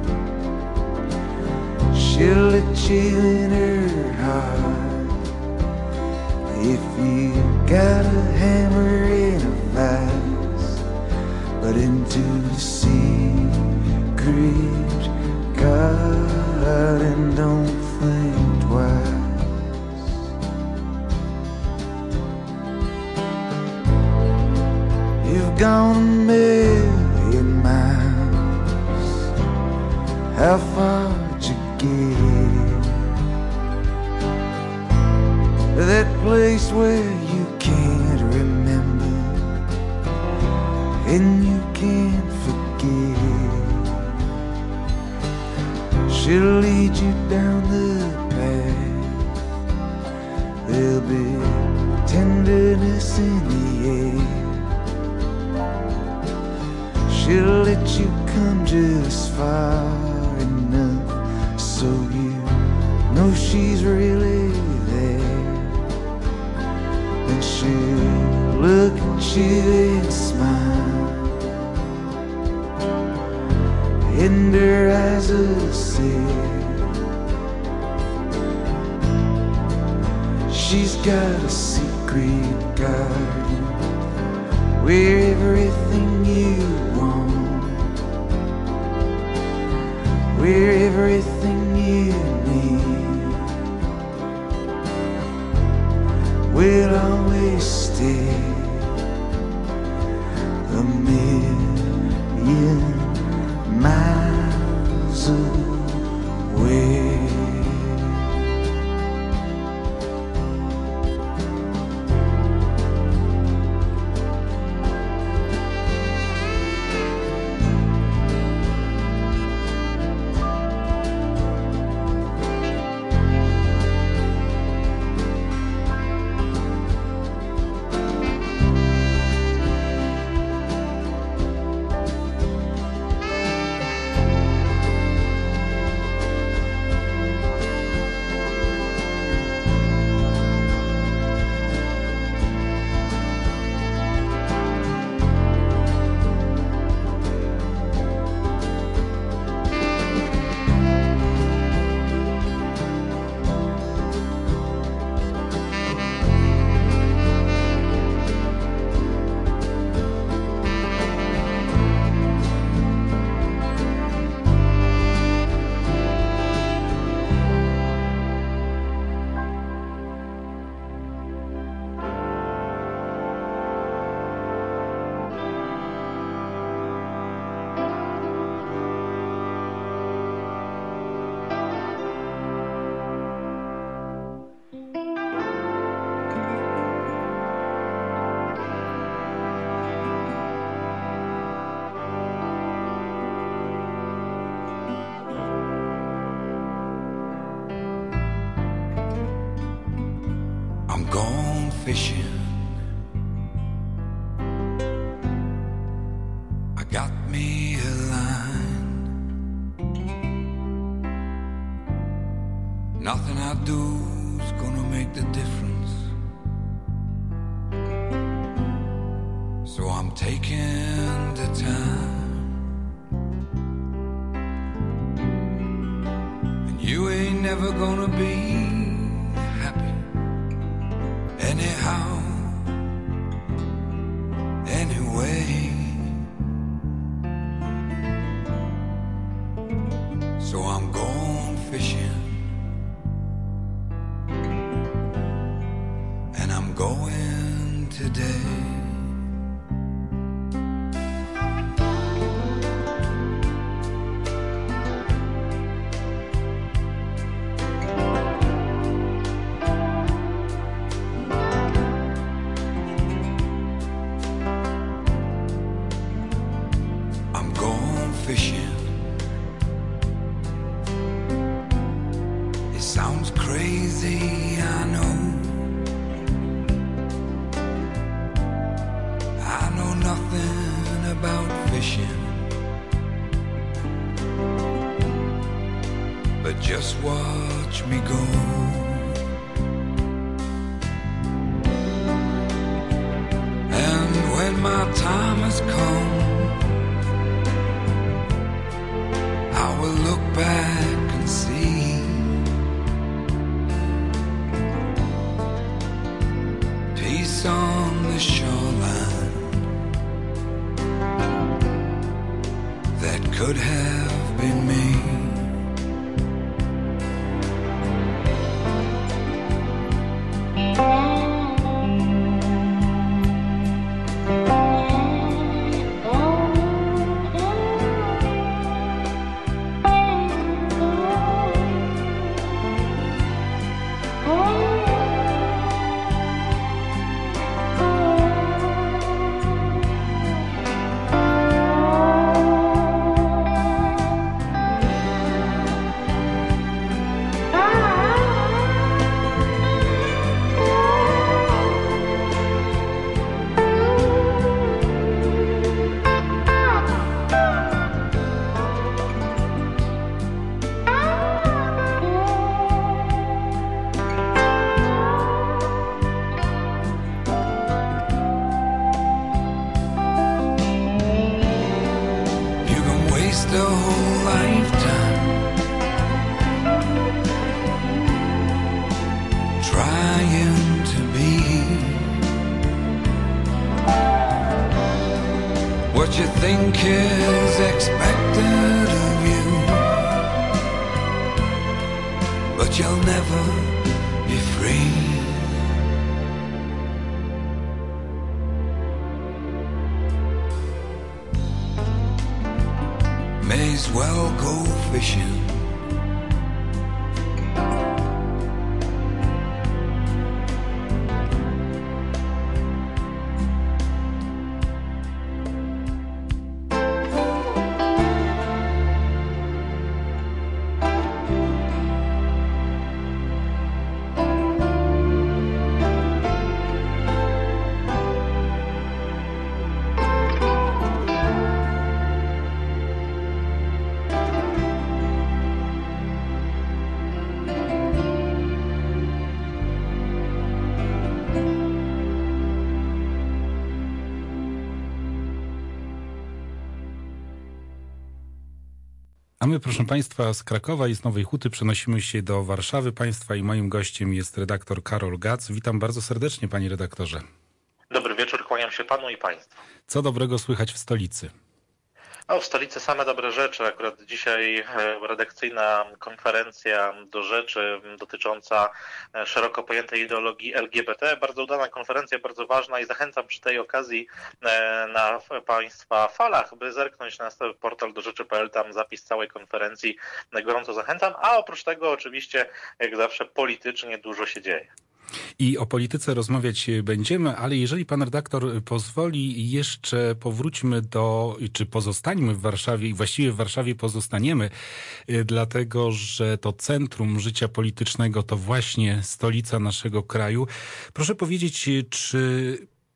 She'll let you in her heart if you got a hammer and a vice, but into the secret garden don't think twice. You've gone a million miles. How far'd you get? That place where you can't remember and you can't forget. She'll lead you down the path. There'll be tenderness in the air. She'll let you come just far enough so you know she's really there. And she'll look at you and smile, and her eyes will say she's got a secret garden where everything you want, where everything you need will always stay a million miles away. gone fishing. I got me a line. Nothing I do's gonna make the difference. So I'm taking the time. And you ain't never gonna be happy anyhow, anyway. So I'm going fishing, and I'm going today. I'm going fishing. It sounds crazy, I know. I know nothing about fishing, but just watch me go. And when my time has come, I will look back and see peace on the shoreline that could have been me. The whole lifetime trying to be what you think is expected of you, but you'll never be free. May as well go fishing. A my, proszę Państwa, z Krakowa i z Nowej Huty przenosimy się do Warszawy Państwa i moim gościem jest redaktor Karol Gac. Witam bardzo serdecznie, panie redaktorze. Dobry wieczór, kłaniam się panu i państwu. Co dobrego słychać w stolicy? W stolicy same dobre rzeczy. Akurat dzisiaj redakcyjna konferencja do rzeczy dotycząca szeroko pojętej ideologii LGBT. Bardzo udana konferencja, bardzo ważna i zachęcam przy tej okazji na Państwa falach, by zerknąć na portal dorzeczy.pl, tam zapis całej konferencji. Gorąco zachęcam, a oprócz tego oczywiście, jak zawsze, politycznie dużo się dzieje. I o polityce rozmawiać będziemy, ale jeżeli pan redaktor pozwoli, jeszcze powróćmy czy pozostańmy w Warszawie i właściwie w Warszawie pozostaniemy, dlatego że to centrum życia politycznego to właśnie stolica naszego kraju. Proszę powiedzieć, czy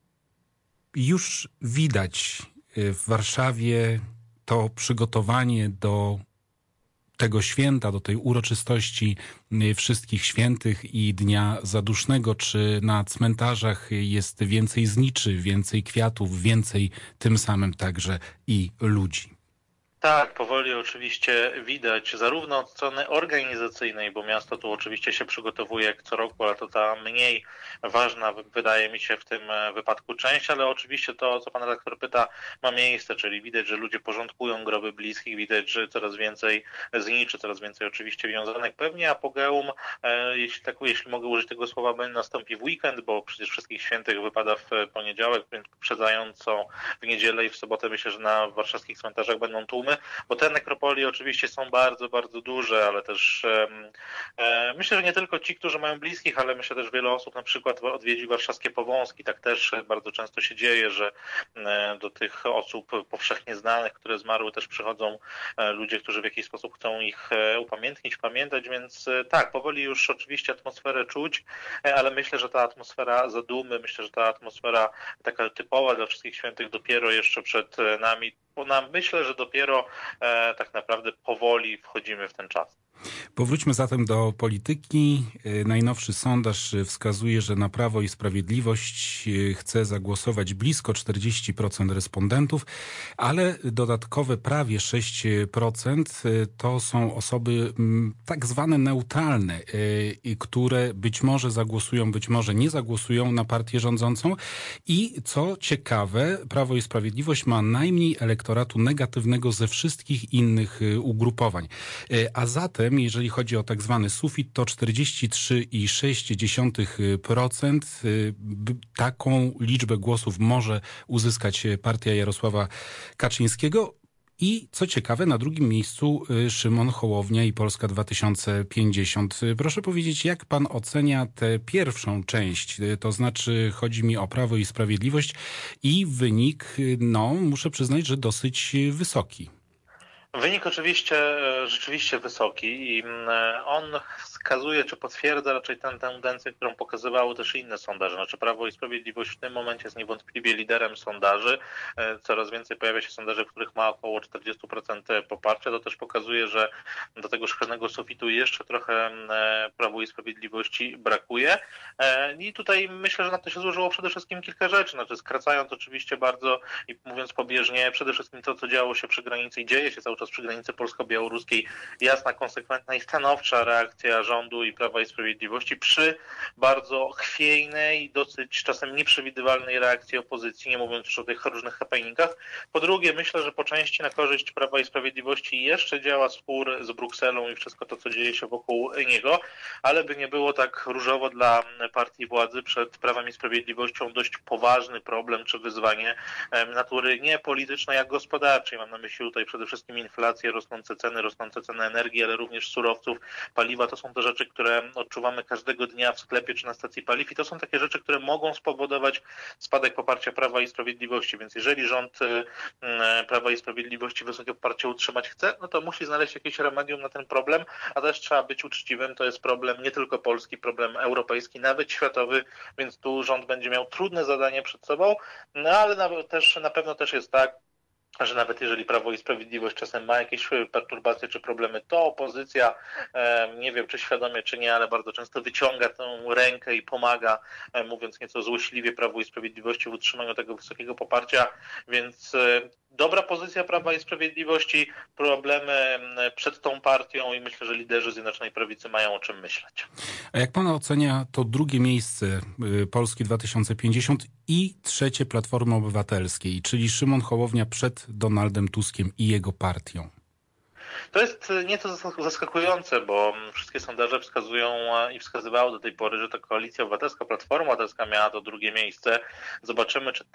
już widać w Warszawie to przygotowanie do tego święta, do tej uroczystości Wszystkich Świętych i Dnia Zadusznego? Czy na cmentarzach jest więcej zniczy, więcej kwiatów, więcej tym samym także i ludzi? Tak, powoli oczywiście widać, zarówno od strony organizacyjnej, bo miasto tu oczywiście się przygotowuje jak co roku, ale to ta mniej ważna, wydaje mi się w tym wypadku część, ale oczywiście to, co pan redaktor pyta, ma miejsce, czyli widać, że ludzie porządkują groby bliskich, widać, że coraz więcej zniczy, coraz więcej oczywiście wiązanek. Pewnie apogeum, jeśli mogę użyć tego słowa, nastąpi w weekend, bo przecież Wszystkich Świętych wypada w poniedziałek, więc poprzedzająco w niedzielę i w sobotę myślę, że na warszawskich cmentarzach będą tłumy, bo te nekropolie oczywiście są bardzo, bardzo duże, ale też myślę, że nie tylko ci, którzy mają bliskich, ale myślę też wiele osób na przykład odwiedzi warszawskie Powązki. Tak też bardzo często się dzieje, że do tych osób powszechnie znanych, które zmarły, też przychodzą ludzie, którzy w jakiś sposób chcą ich upamiętnić, pamiętać, więc tak, powoli już oczywiście atmosferę czuć, ale myślę, że ta atmosfera zadumy, myślę, że ta atmosfera taka typowa dla Wszystkich Świętych dopiero jeszcze przed nami. Myślę, że dopiero tak naprawdę powoli wchodzimy w ten czas. Powróćmy zatem do polityki. Najnowszy sondaż wskazuje, że na Prawo i Sprawiedliwość chce zagłosować blisko 40% respondentów, ale dodatkowe prawie 6% to są osoby tak zwane neutralne, które być może zagłosują, być może nie zagłosują na partię rządzącą. I co ciekawe, Prawo i Sprawiedliwość ma najmniej elektoratu negatywnego ze wszystkich innych ugrupowań. A zatem, jeżeli chodzi o tak zwany sufit, to 43,6%. Taką liczbę głosów może uzyskać partia Jarosława Kaczyńskiego. I co ciekawe, na drugim miejscu Szymon Hołownia i Polska 2050. Proszę powiedzieć, jak pan ocenia tę pierwszą część? To znaczy, chodzi mi o Prawo i Sprawiedliwość i wynik, muszę przyznać, że dosyć wysoki. Wynik oczywiście rzeczywiście wysoki i on wskazuje, czy potwierdza raczej tę tendencję, którą pokazywały też inne sondaże. Znaczy Prawo i Sprawiedliwość w tym momencie jest niewątpliwie liderem sondaży. Coraz więcej pojawia się sondaży, w których ma około 40% poparcia. To też pokazuje, że do tego szklanego sufitu jeszcze trochę Prawu i Sprawiedliwości brakuje. I tutaj myślę, że na to się złożyło przede wszystkim kilka rzeczy. Znaczy skracając oczywiście bardzo i mówiąc pobieżnie, przede wszystkim to, co działo się przy granicy i dzieje się cały czas przy granicy polsko-białoruskiej, jasna, konsekwentna i stanowcza reakcja rządu i Prawa i Sprawiedliwości przy bardzo chwiejnej, dosyć czasem nieprzewidywalnej reakcji opozycji, nie mówiąc już o tych różnych happeningach. Po drugie, myślę, że po części na korzyść Prawa i Sprawiedliwości jeszcze działa spór z Brukselą i wszystko to, co dzieje się wokół niego, ale by nie było tak różowo dla partii władzy, przed Prawem i Sprawiedliwością dość poważny problem czy wyzwanie natury nie politycznej, jak gospodarczej. Mam na myśli tutaj przede wszystkim inflację, rosnące ceny energii, ale również surowców, paliwa. To są te rzeczy, które odczuwamy każdego dnia w sklepie czy na stacji paliw i to są takie rzeczy, które mogą spowodować spadek poparcia Prawa i Sprawiedliwości. Więc jeżeli rząd Prawa i Sprawiedliwości wysokie poparcie utrzymać chce, no to musi znaleźć jakieś remedium na ten problem, a też trzeba być uczciwym. To jest problem nie tylko polski, problem europejski, nawet światowy, więc tu rząd będzie miał trudne zadanie przed sobą, no ale na pewno też jest tak, że nawet jeżeli Prawo i Sprawiedliwość czasem ma jakieś perturbacje czy problemy, to opozycja, nie wiem czy świadomie czy nie, ale bardzo często wyciąga tę rękę i pomaga, mówiąc nieco złośliwie, Prawu i Sprawiedliwości w utrzymaniu tego wysokiego poparcia, więc dobra pozycja Prawa i Sprawiedliwości, problemy przed tą partią i myślę, że liderzy Zjednoczonej Prawicy mają o czym myśleć. A jak pan ocenia to drugie miejsce Polski 2050 i trzecie Platformy Obywatelskiej, czyli Szymon Hołownia przed Donaldem Tuskiem i jego partią? To jest nieco zaskakujące, bo wszystkie sondaże wskazują i wskazywały do tej pory, że ta Koalicja Obywatelska, Platforma Obywatelska miała to drugie miejsce. Zobaczymy, czy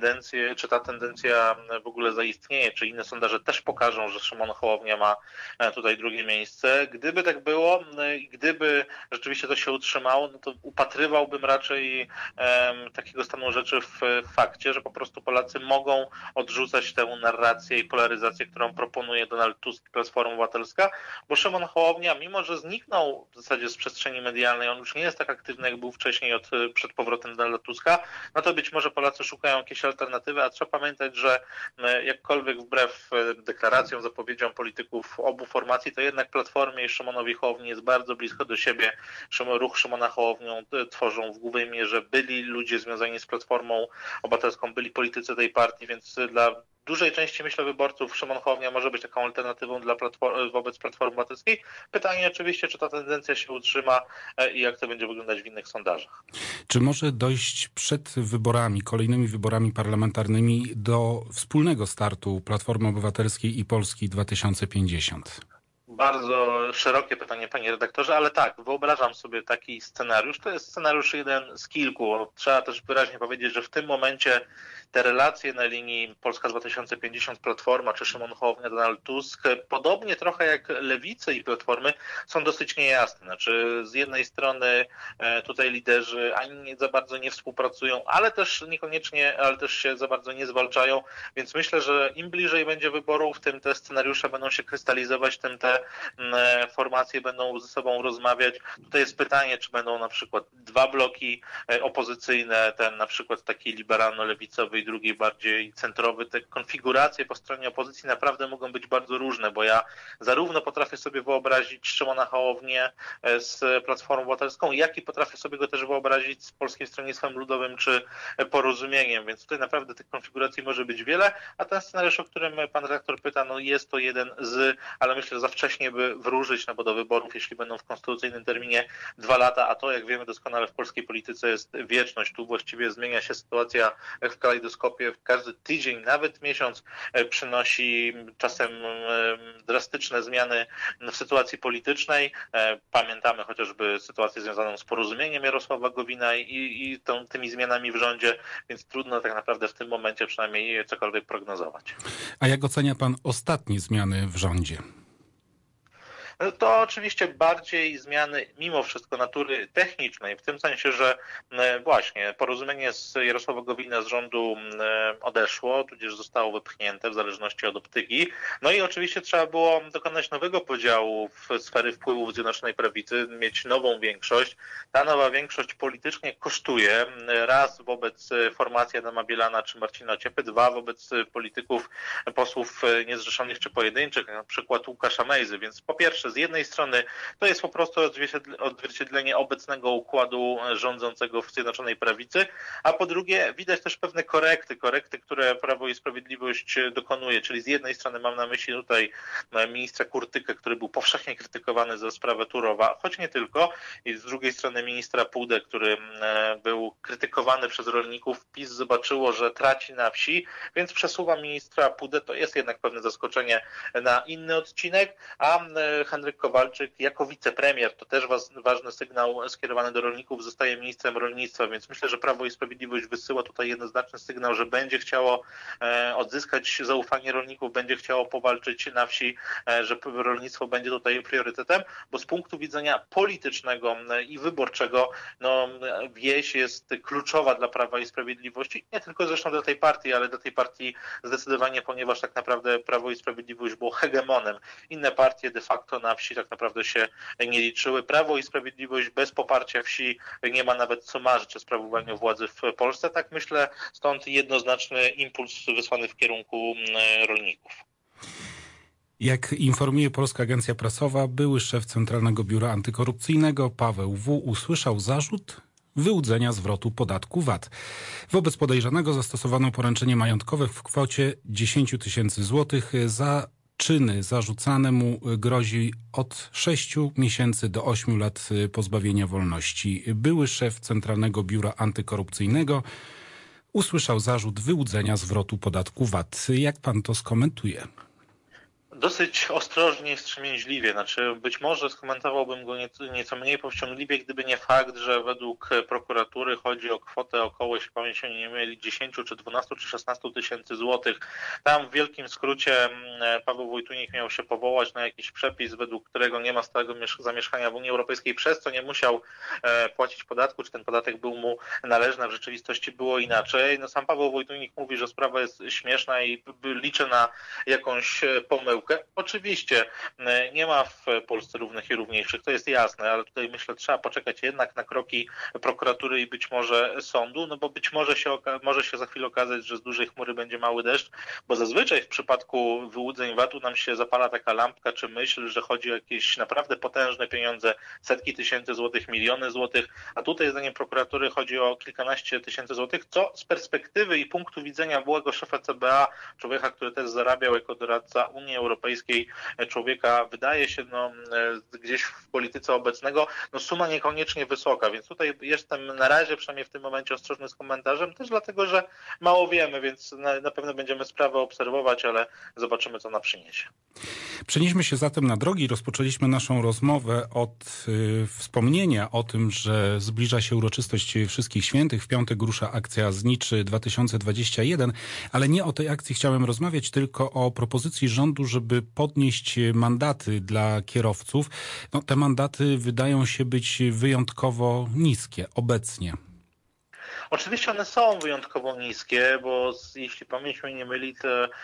ta tendencja w ogóle zaistnieje, czy inne sondaże też pokażą, że Szymon Hołownia ma tutaj drugie miejsce. Gdyby tak było, gdyby rzeczywiście rzeczywiście to się utrzymało, no to upatrywałbym raczej takiego stanu rzeczy w fakcie, że po prostu Polacy mogą odrzucać tę narrację i polaryzację, którą proponuje Donald Tusk i Platforma Obywatelska, bo Szymon Hołownia, mimo że zniknął w zasadzie z przestrzeni medialnej, on już nie jest tak aktywny, jak był wcześniej przed powrotem Donalda Tuska, no to być może Polacy szukają jakiejś alternatywy, a trzeba pamiętać, że jakkolwiek wbrew deklaracjom, zapowiedziom polityków obu formacji, to jednak Platformie i Szymonowi Hołowni jest bardzo blisko do siebie. Ruch Szymona Hołownią tworzą w głównej mierze byli ludzie związani z Platformą Obywatelską, byli politycy tej partii, więc dla dużej części, myślę, wyborców Szymon Hołownia może być taką alternatywą wobec Platformy Obywatelskiej. Pytanie oczywiście, czy ta tendencja się utrzyma i jak to będzie wyglądać w innych sondażach. Czy może dojść przed wyborami, kolejnymi wyborami parlamentarnymi do wspólnego startu Platformy Obywatelskiej i Polski 2050? Bardzo szerokie pytanie, panie redaktorze, ale tak, wyobrażam sobie taki scenariusz. To jest scenariusz jeden z kilku. Trzeba też wyraźnie powiedzieć, że w tym momencie te relacje na linii Polska 2050, Platforma czy Szymon Hołownia, Donald Tusk, podobnie trochę jak Lewicy i Platformy, są dosyć niejasne. Znaczy z jednej strony tutaj liderzy ani nie za bardzo nie współpracują, ale też niekoniecznie, ale też się za bardzo nie zwalczają, więc myślę, że im bliżej będzie wyborów, tym te scenariusze będą się krystalizować, tym te formacje będą ze sobą rozmawiać. Tutaj jest pytanie, czy będą na przykład dwa bloki opozycyjne, ten na przykład taki liberalno-lewicowy i drugi bardziej centrowy. Te konfiguracje po stronie opozycji naprawdę mogą być bardzo różne, bo ja zarówno potrafię sobie wyobrazić Szymona Hołownię z Platformą Obywatelską, jak i potrafię sobie go też wyobrazić z Polskim Stronnictwem Ludowym czy Porozumieniem, więc tutaj naprawdę tych konfiguracji może być wiele, a ten scenariusz, o którym pan redaktor pyta, no jest to jeden z, ale myślę, że za wcześnie by wróżyć, no bo do wyborów, jeśli będą w konstytucyjnym terminie 2 lata, a to, jak wiemy doskonale w polskiej polityce, jest wieczność. Tu właściwie zmienia się sytuacja w kalejdoskopie. Każdy tydzień, nawet miesiąc przynosi czasem drastyczne zmiany w sytuacji politycznej. Pamiętamy chociażby sytuację związaną z Porozumieniem Jarosława Gowina i tymi zmianami w rządzie, więc trudno tak naprawdę w tym momencie przynajmniej cokolwiek prognozować. A jak ocenia pan ostatnie zmiany w rządzie? To oczywiście bardziej zmiany mimo wszystko natury technicznej, w tym sensie, że właśnie Porozumienie z Jarosława Gowina z rządu odeszło, tudzież zostało wypchnięte w zależności od optyki. No i oczywiście trzeba było dokonać nowego podziału w sfery wpływów Zjednoczonej Prawicy, mieć nową większość. Ta nowa większość politycznie kosztuje, raz wobec formacji Adama Bielana czy Marcina Ociepy, dwa wobec polityków, posłów niezrzeszonych czy pojedynczych, na przykład Łukasza Mejzy, więc po pierwsze z jednej strony to jest po prostu odzwierciedlenie obecnego układu rządzącego w Zjednoczonej Prawicy, a po drugie widać też pewne korekty, które Prawo i Sprawiedliwość dokonuje, czyli z jednej strony mam na myśli tutaj ministra Kurtykę, który był powszechnie krytykowany za sprawę Turowa, choć nie tylko, i z drugiej strony ministra Pudę, który był krytykowany przez rolników. PiS zobaczyło, że traci na wsi, więc przesuwa ministra Pudę. To jest jednak pewne zaskoczenie na inny odcinek, a Henryk Kowalczyk jako wicepremier, to też ważny sygnał skierowany do rolników, zostaje ministrem rolnictwa, więc myślę, że Prawo i Sprawiedliwość wysyła tutaj jednoznaczny sygnał, że będzie chciało odzyskać zaufanie rolników, będzie chciało powalczyć na wsi, że rolnictwo będzie tutaj priorytetem, bo z punktu widzenia politycznego i wyborczego, no wieś jest kluczowa dla Prawa i Sprawiedliwości, nie tylko zresztą dla tej partii, ale dla tej partii zdecydowanie, ponieważ tak naprawdę Prawo i Sprawiedliwość było hegemonem. Inne partie de facto na wsi tak naprawdę się nie liczyły. Prawo i Sprawiedliwość bez poparcia wsi nie ma nawet co marzyć o sprawowaniu władzy w Polsce. Tak myślę, stąd jednoznaczny impuls wysłany w kierunku rolników. Jak informuje Polska Agencja Prasowa, były szef Centralnego Biura Antykorupcyjnego Paweł W. usłyszał zarzut wyłudzenia zwrotu podatku VAT. Wobec podejrzanego zastosowano poręczenie majątkowe w kwocie 10 000 złotych. Za czyny zarzucane mu grozi od 6 miesięcy do 8 lat pozbawienia wolności. Były szef Centralnego Biura Antykorupcyjnego usłyszał zarzut wyłudzenia zwrotu podatku VAT. Jak pan to skomentuje? dosyć ostrożnie i wstrzemięźliwie. Znaczy, być może skomentowałbym go nieco mniej powściągliwie, gdyby nie fakt, że według prokuratury chodzi o kwotę około, jeśli pamięć się nie myli, 10 czy 12 czy 16 tysięcy złotych. Tam w wielkim skrócie Paweł Wojtunik miał się powołać na jakiś przepis, według którego nie ma stałego zamieszkania w Unii Europejskiej, przez co nie musiał płacić podatku, czy ten podatek był mu należny, a w rzeczywistości było inaczej. No, sam Paweł Wojtunik mówi, że sprawa jest śmieszna i liczy na jakąś pomyłkę. Oczywiście nie ma w Polsce równych i równiejszych, to jest jasne, ale tutaj myślę, trzeba poczekać jednak na kroki prokuratury i być może sądu, no bo być może się za chwilę okazać, że z dużej chmury będzie mały deszcz, bo zazwyczaj w przypadku wyłudzeń VAT-u nam się zapala taka lampka czy myśl, że chodzi o jakieś naprawdę potężne pieniądze, setki tysięcy złotych, miliony złotych, a tutaj zdaniem prokuratury chodzi o kilkanaście tysięcy złotych, co z perspektywy i punktu widzenia byłego szefa CBA, człowieka, który też zarabiał jako doradca Unii Europejskiej, człowieka wydaje się gdzieś w polityce obecnego, suma niekoniecznie wysoka, więc tutaj jestem na razie, przynajmniej w tym momencie, ostrożny z komentarzem, też dlatego, że mało wiemy, więc na pewno będziemy sprawę obserwować, ale zobaczymy, co ona przyniesie. Przenieśmy się zatem na drogi. Rozpoczęliśmy naszą rozmowę od wspomnienia o tym, że zbliża się uroczystość Wszystkich Świętych. W piątek rusza akcja Zniczy 2021, ale nie o tej akcji chciałem rozmawiać, tylko o propozycji rządu, żeby podnieść mandaty dla kierowców. Te mandaty wydają się być wyjątkowo niskie obecnie. Oczywiście one są wyjątkowo niskie, bo jeśli pamięć mnie nie myli,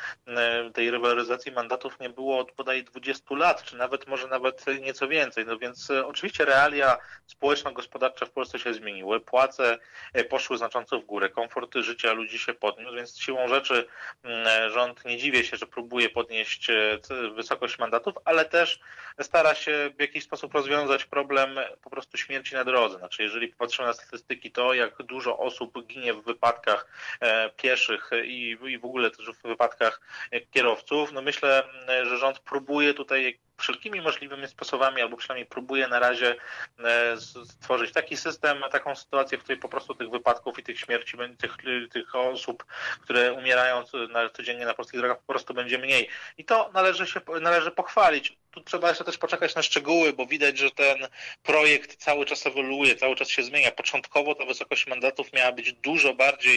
tej rewaloryzacji mandatów nie było od bodaj 20 lat, czy może nawet nieco więcej. No więc oczywiście realia społeczno-gospodarcze w Polsce się zmieniły, płace poszły znacząco w górę, komfort życia ludzi się podniósł, więc siłą rzeczy rząd, nie dziwię się, że próbuje podnieść wysokość mandatów, ale też stara się w jakiś sposób rozwiązać problem po prostu śmierci na drodze. Znaczy, jeżeli popatrzymy na statystyki, to jak dużo osób ginie w wypadkach pieszych i w ogóle też w wypadkach kierowców, myślę, że rząd próbuje tutaj wszelkimi możliwymi sposobami, albo przynajmniej próbuje na razie stworzyć taki system, taką sytuację, w której po prostu tych wypadków i tych śmierci, tych osób, które umierają codziennie na polskich drogach, po prostu będzie mniej. I to należy pochwalić. Tu trzeba jeszcze też poczekać na szczegóły, bo widać, że ten projekt cały czas ewoluuje, cały czas się zmienia. Początkowo ta wysokość mandatów miała być dużo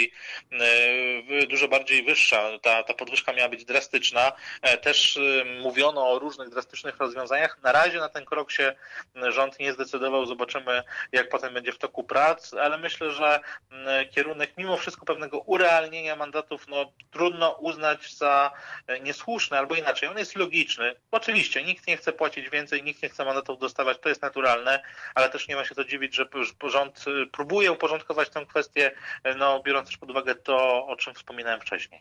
bardziej wyższa. Ta podwyżka miała być drastyczna. Też mówiono o różnych drastycznych rozwiązaniach. Na razie na ten krok się rząd nie zdecydował. Zobaczymy, jak potem będzie w toku prac, ale myślę, że kierunek mimo wszystko pewnego urealnienia mandatów trudno uznać za niesłuszny, albo inaczej. On jest logiczny. Oczywiście nikt nie chce płacić więcej, nikt nie chce mandatów dostawać, to jest naturalne, ale też nie ma się co dziwić, że rząd próbuje uporządkować tę kwestię, biorąc też pod uwagę to, o czym wspominałem wcześniej.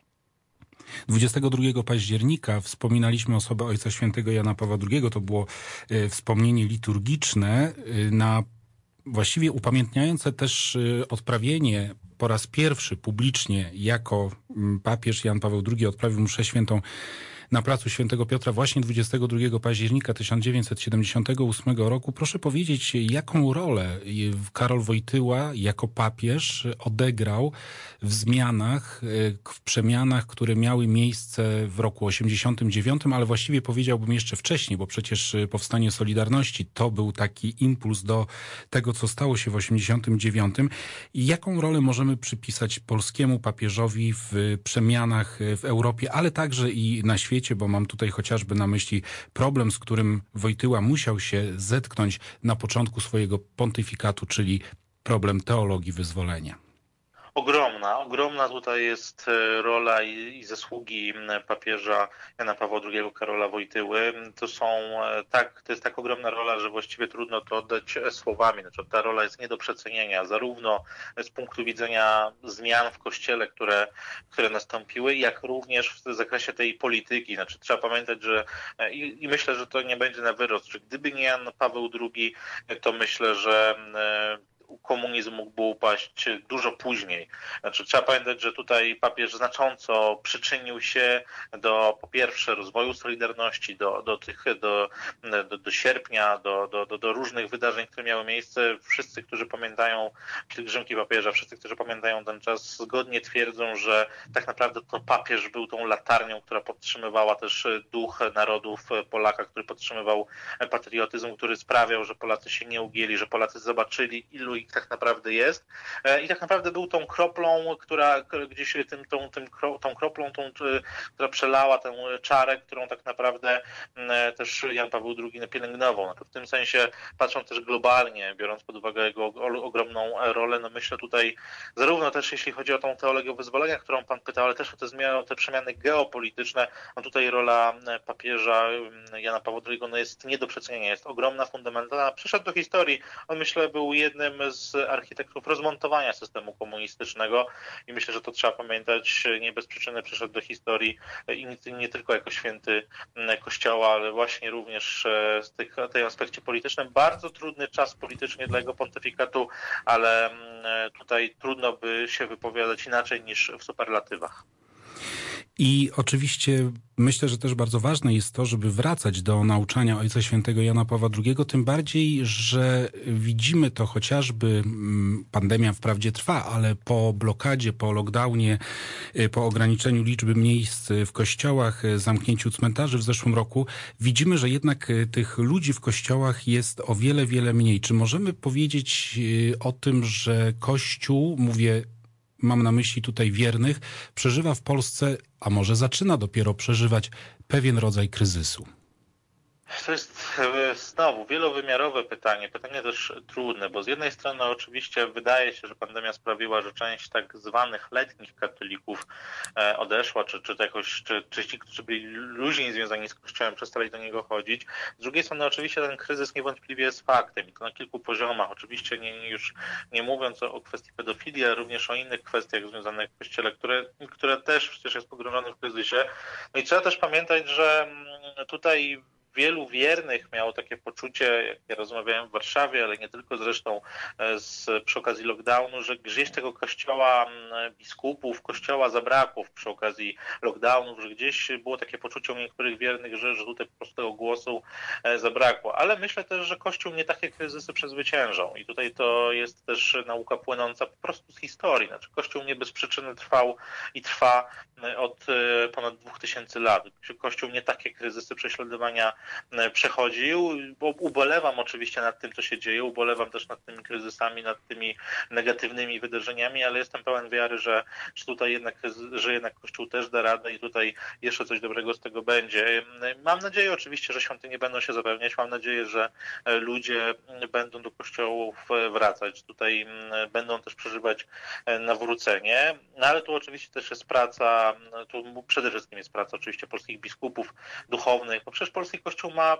22 października wspominaliśmy osobę Ojca Świętego Jana Pawła II. To było wspomnienie liturgiczne, właściwie upamiętniające też odprawienie po raz pierwszy publicznie jako papież Jan Paweł II odprawił mszę świętą na placu Świętego Piotra właśnie 22 października 1978 roku. Proszę powiedzieć, jaką rolę Karol Wojtyła jako papież odegrał w zmianach, w przemianach, które miały miejsce w roku 89, ale właściwie powiedziałbym jeszcze wcześniej, bo przecież powstanie Solidarności to był taki impuls do tego, co stało się w 89. I jaką rolę możemy przypisać polskiemu papieżowi w przemianach w Europie, ale także i na świecie, bo mam tutaj chociażby na myśli problem, z którym Wojtyła musiał się zetknąć na początku swojego pontyfikatu, czyli problem teologii wyzwolenia. Ogromna tutaj jest rola i zasługi papieża Jana Pawła II, Karola Wojtyły. To jest tak ogromna rola, że właściwie trudno to oddać słowami. Znaczy, ta rola jest nie do przecenienia, zarówno z punktu widzenia zmian w Kościele, które nastąpiły, jak również w zakresie tej polityki. Znaczy, trzeba pamiętać, że i myślę, że to nie będzie na wyrost, że gdyby nie Jan Paweł II, to myślę, że komunizm mógłby upaść dużo później. Znaczy, trzeba pamiętać, że tutaj papież znacząco przyczynił się do, po pierwsze, rozwoju Solidarności, do sierpnia, do różnych wydarzeń, które miały miejsce. Wszyscy, którzy pamiętają pielgrzymki papieża, wszyscy, którzy pamiętają ten czas, zgodnie twierdzą, że tak naprawdę to papież był tą latarnią, która podtrzymywała też duch narodów Polaka, który podtrzymywał patriotyzm, który sprawiał, że Polacy się nie ugięli, że Polacy zobaczyli, ilu ich tak naprawdę jest. I tak naprawdę był tą kroplą, która gdzieś tą kroplą, która przelała tę czarę, którą tak naprawdę też Jan Paweł II pielęgnował. No to w tym sensie, patrząc też globalnie, biorąc pod uwagę jego ogromną rolę, no myślę tutaj zarówno też jeśli chodzi o tą teologię wyzwolenia, którą pan pytał, ale też o te przemiany geopolityczne, no tutaj rola papieża Jana Pawła II no jest nie do przecenienia, jest ogromna, fundamentalna. Przyszedł do historii. On, myślę, był jednym z architektów rozmontowania systemu komunistycznego i myślę, że to trzeba pamiętać, nie bez przyczyny przyszedł do historii i nie tylko jako święty Kościoła, ale właśnie również w tej aspekcie politycznym. Bardzo trudny czas politycznie dla jego pontyfikatu, ale tutaj trudno by się wypowiadać inaczej niż w superlatywach. I oczywiście myślę, że też bardzo ważne jest to, żeby wracać do nauczania Ojca Świętego Jana Pawła II, tym bardziej, że widzimy to chociażby, pandemia wprawdzie trwa, ale po blokadzie, po lockdownie, po ograniczeniu liczby miejsc w kościołach, zamknięciu cmentarzy w zeszłym roku, widzimy, że jednak tych ludzi w kościołach jest o wiele, wiele mniej. Czy możemy powiedzieć o tym, że Kościół, mam na myśli tutaj wiernych, przeżywa w Polsce, a może zaczyna dopiero przeżywać pewien rodzaj kryzysu? To jest znowu wielowymiarowe pytanie też trudne, bo z jednej strony oczywiście wydaje się, że pandemia sprawiła, że część tak zwanych letnich katolików odeszła, czy ci, którzy byli luźniej związani z Kościołem, przestali do niego chodzić. Z drugiej strony oczywiście ten kryzys niewątpliwie jest faktem i to na kilku poziomach. Oczywiście już nie mówiąc o kwestii pedofilii, ale również o innych kwestiach związanych w Kościele, które też przecież jest pogrążone w kryzysie. No i trzeba też pamiętać, że tutaj wielu wiernych miało takie poczucie, jak ja rozmawiałem w Warszawie, ale nie tylko zresztą przy okazji lockdownu, że gdzieś tego kościoła biskupów, kościoła zabrakło przy okazji lockdownów, że gdzieś było takie poczucie u niektórych wiernych, że tutaj po prostu tego głosu zabrakło. Ale myślę też, że Kościół nie takie kryzysy przezwyciężał i tutaj to jest też nauka płynąca po prostu z historii. Znaczy Kościół nie bez przyczyny trwał i trwa od ponad 2000 lat. Kościół nie takie kryzysy prześladowania przechodził, bo ubolewam oczywiście nad tym, co się dzieje, ubolewam też nad tymi kryzysami, nad tymi negatywnymi wydarzeniami, ale jestem pełen wiary, że tutaj jednak Kościół też da radę i tutaj jeszcze coś dobrego z tego będzie. Mam nadzieję oczywiście, że świątynie będą się zapełniać, mam nadzieję, że ludzie będą do kościołów wracać, tutaj będą też przeżywać nawrócenie, no ale tu oczywiście też jest praca, tu przede wszystkim jest praca oczywiście polskich biskupów duchownych, bo przecież polski Kościół ma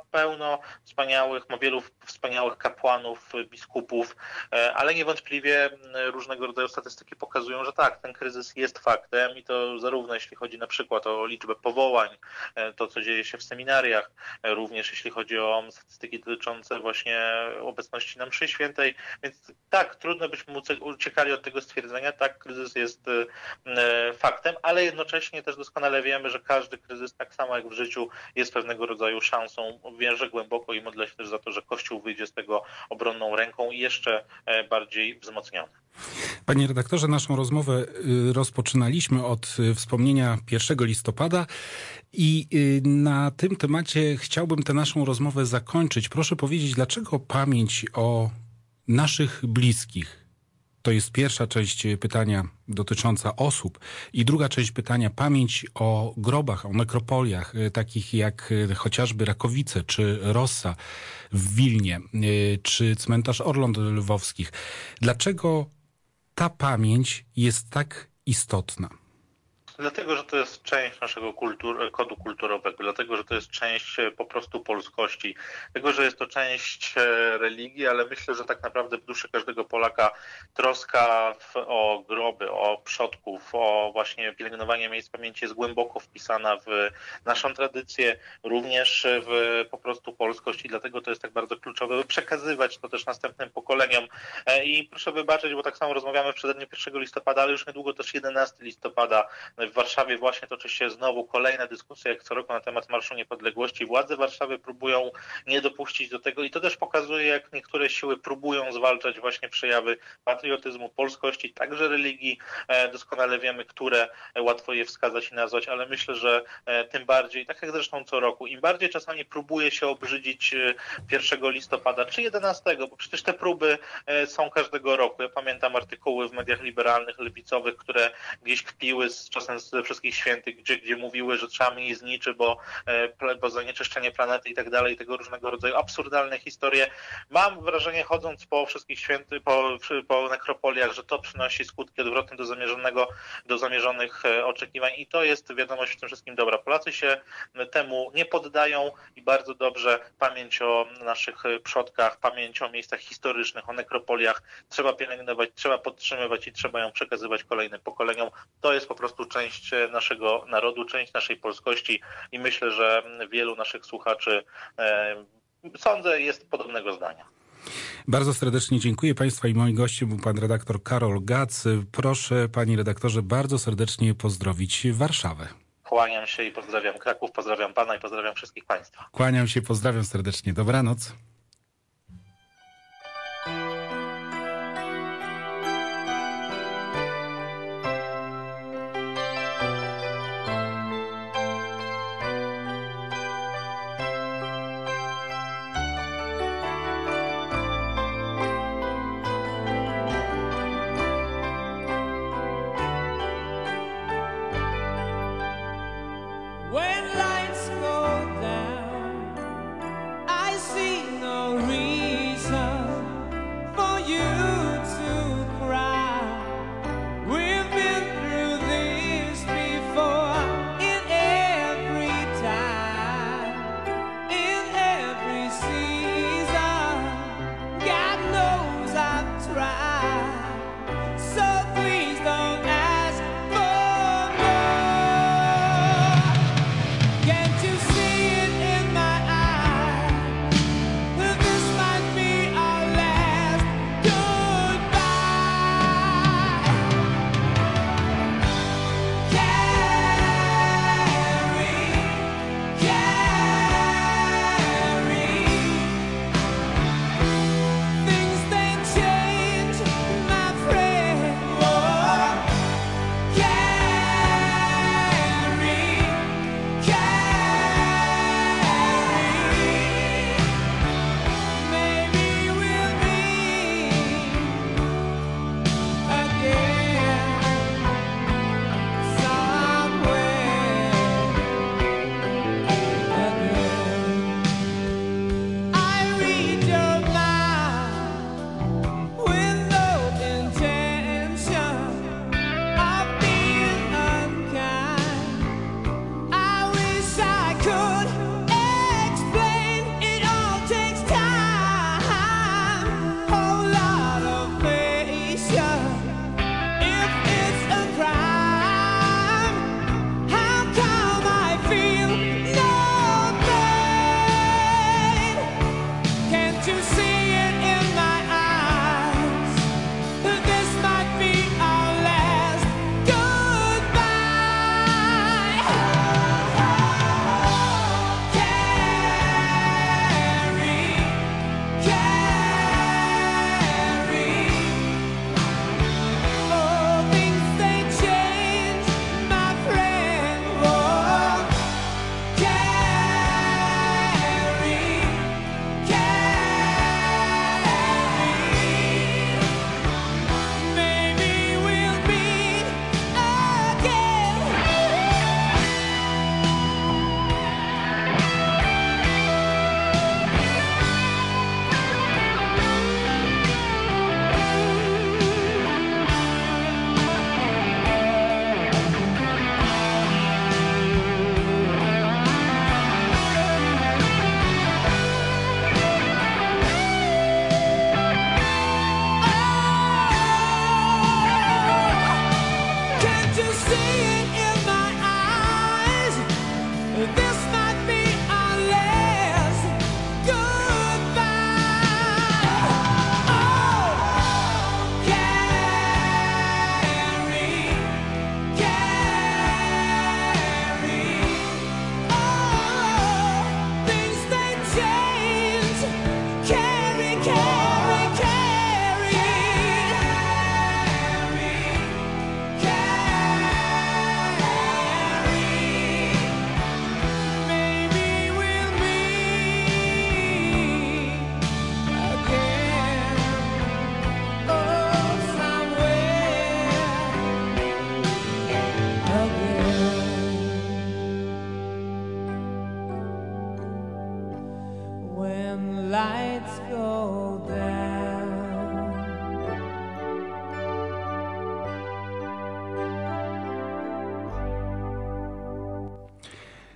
wielu wspaniałych kapłanów, biskupów, ale niewątpliwie różnego rodzaju statystyki pokazują, że tak, ten kryzys jest faktem i to zarówno jeśli chodzi na przykład o liczbę powołań, to co dzieje się w seminariach, również jeśli chodzi o statystyki dotyczące właśnie obecności na mszy świętej, więc tak, trudno byśmy uciekali od tego stwierdzenia, tak, kryzys jest faktem, ale jednocześnie też doskonale wiemy, że każdy kryzys, tak samo jak w życiu, jest pewnego rodzaju szansą. Wierzę głęboko i modlę się też za to, że Kościół wyjdzie z tego obronną ręką i jeszcze bardziej wzmocniony. Panie redaktorze, naszą rozmowę rozpoczynaliśmy od wspomnienia 1 listopada i na tym temacie chciałbym tę naszą rozmowę zakończyć. Proszę powiedzieć, dlaczego pamięć o naszych bliskich? To jest pierwsza część pytania dotycząca osób. I druga część pytania, pamięć o grobach, o nekropoliach, takich jak chociażby Rakowice, czy Rossa w Wilnie, czy cmentarz Orląt Lwowskich. Dlaczego ta pamięć jest tak istotna? Dlatego, że to jest część naszego kodu kulturowego, dlatego, że to jest część po prostu polskości, dlatego, że jest to część religii, ale myślę, że tak naprawdę w duszy każdego Polaka troska o groby, o przodków, o właśnie pielęgnowanie miejsc pamięci jest głęboko wpisana w naszą tradycję, również w po prostu polskość i dlatego to jest tak bardzo kluczowe, by przekazywać to też następnym pokoleniom. I proszę wybaczyć, bo tak samo rozmawiamy w przededniu 1 listopada, ale już niedługo też 11 listopada. W Warszawie właśnie toczy się znowu kolejna dyskusja, jak co roku, na temat Marszu Niepodległości. Władze Warszawy próbują nie dopuścić do tego i to też pokazuje, jak niektóre siły próbują zwalczać właśnie przejawy patriotyzmu, polskości, także religii. Doskonale wiemy, które łatwo je wskazać i nazwać, ale myślę, że tym bardziej, tak jak zresztą co roku, im bardziej czasami próbuje się obrzydzić 1 listopada czy 11, bo przecież te próby są każdego roku. Ja pamiętam artykuły w mediach liberalnych, lewicowych, które gdzieś kpiły czasem ze wszystkich świętych, gdzie mówiły, że trzeba mniej zniczy, bo zanieczyszczenie planety i tak dalej, tego różnego rodzaju absurdalne historie. Mam wrażenie, chodząc po wszystkich świętych, po nekropoliach, że to przynosi skutki odwrotne do zamierzonych oczekiwań i to jest wiadomość w tym wszystkim dobra. Polacy się temu nie poddają i bardzo dobrze pamięć o naszych przodkach, pamięć o miejscach historycznych, o nekropoliach trzeba pielęgnować, trzeba podtrzymywać i trzeba ją przekazywać kolejnym pokoleniom. To jest po prostu część naszego narodu, część naszej polskości i myślę, że wielu naszych słuchaczy, sądzę, jest podobnego zdania. Bardzo serdecznie dziękuję Państwa i moim gościem był pan redaktor Karol Gac. Proszę, panie redaktorze, bardzo serdecznie pozdrowić Warszawę. Kłaniam się i pozdrawiam Kraków, pozdrawiam pana i pozdrawiam wszystkich Państwa. Kłaniam się, pozdrawiam serdecznie. Dobranoc. When lights go down, I see no reason for you to cry. We've been through this before, in every time, in every season. God knows I've tried, so please don't ask for more. Can't you see it in my eyes? That this might be our last goodbye. Carry, things they change.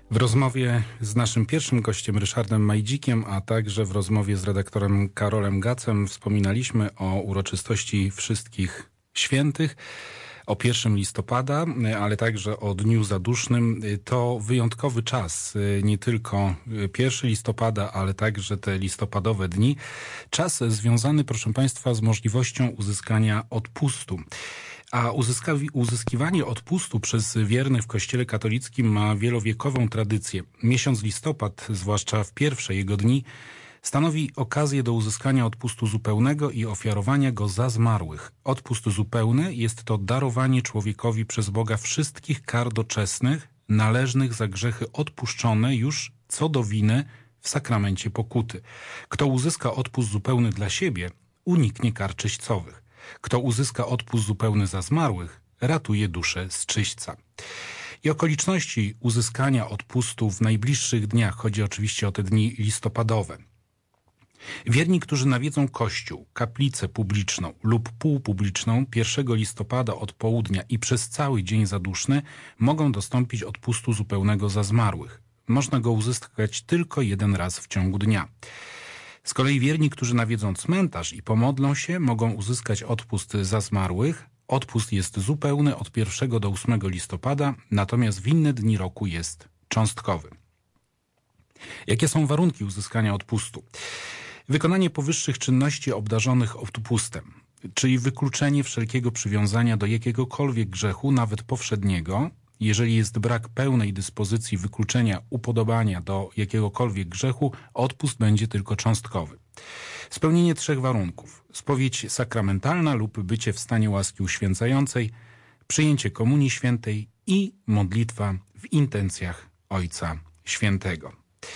W rozmowie z naszym pierwszym gościem Ryszardem Majdzikiem, a także w rozmowie z redaktorem Karolem Gacem wspominaliśmy o uroczystości Wszystkich Świętych, o 1 listopada, ale także o Dniu Zadusznym. To wyjątkowy czas, nie tylko 1 listopada, ale także te listopadowe dni. Czas związany, proszę Państwa, z możliwością uzyskania odpustu. A uzyskiwanie odpustu przez wiernych w Kościele katolickim ma wielowiekową tradycję. Miesiąc listopad, zwłaszcza w pierwsze jego dni, stanowi okazję do uzyskania odpustu zupełnego i ofiarowania go za zmarłych. Odpust zupełny jest to darowanie człowiekowi przez Boga wszystkich kar doczesnych, należnych za grzechy odpuszczone już co do winy w sakramencie pokuty. Kto uzyska odpust zupełny dla siebie, uniknie kar czyśćcowych. Kto uzyska odpust zupełny za zmarłych, ratuje duszę z czyśćca. I okoliczności uzyskania odpustu w najbliższych dniach, chodzi oczywiście o te dni listopadowe. Wierni, którzy nawiedzą kościół, kaplicę publiczną lub półpubliczną 1 listopada od południa i przez cały dzień zaduszny, mogą dostąpić odpustu zupełnego za zmarłych. Można go uzyskać tylko jeden raz w ciągu dnia. Z kolei wierni, którzy nawiedzą cmentarz i pomodlą się, mogą uzyskać odpust za zmarłych. Odpust jest zupełny od 1 do 8 listopada, natomiast w inne dni roku jest cząstkowy. Jakie są warunki uzyskania odpustu? Wykonanie powyższych czynności obdarzonych odpustem, czyli wykluczenie wszelkiego przywiązania do jakiegokolwiek grzechu, nawet powszedniego. Jeżeli jest brak pełnej dyspozycji wykluczenia upodobania do jakiegokolwiek grzechu, odpust będzie tylko cząstkowy. Spełnienie 3 warunków: spowiedź sakramentalna lub bycie w stanie łaski uświęcającej, przyjęcie komunii świętej i modlitwa w intencjach Ojca Świętego.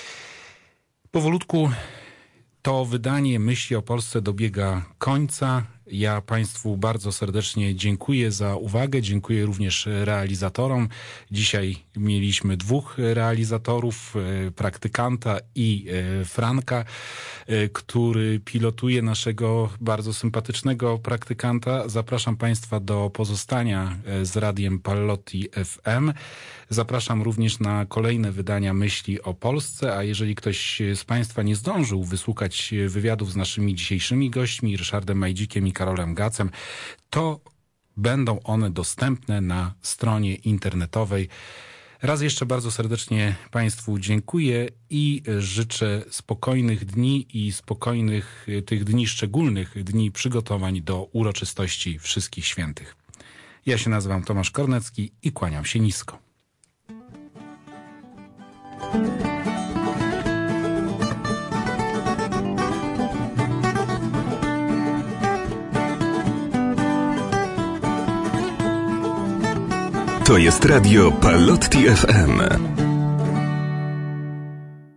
Powolutku to wydanie Myśli o Polsce dobiega końca. Ja Państwu bardzo serdecznie dziękuję za uwagę. Dziękuję również realizatorom. Dzisiaj mieliśmy 2 realizatorów, praktykanta i Franka, który pilotuje naszego bardzo sympatycznego praktykanta. Zapraszam Państwa do pozostania z radiem Pallotti FM. Zapraszam również na kolejne wydania Myśli o Polsce, a jeżeli ktoś z Państwa nie zdążył wysłuchać wywiadów z naszymi dzisiejszymi gośćmi, Ryszardem Majdzikiem i Karolem Gacem, to będą one dostępne na stronie internetowej. Raz jeszcze bardzo serdecznie Państwu dziękuję i życzę spokojnych dni i spokojnych tych dni, szczególnych dni przygotowań do uroczystości Wszystkich Świętych. Ja się nazywam Tomasz Kornecki i kłaniam się nisko. To jest radio Pallotti FM.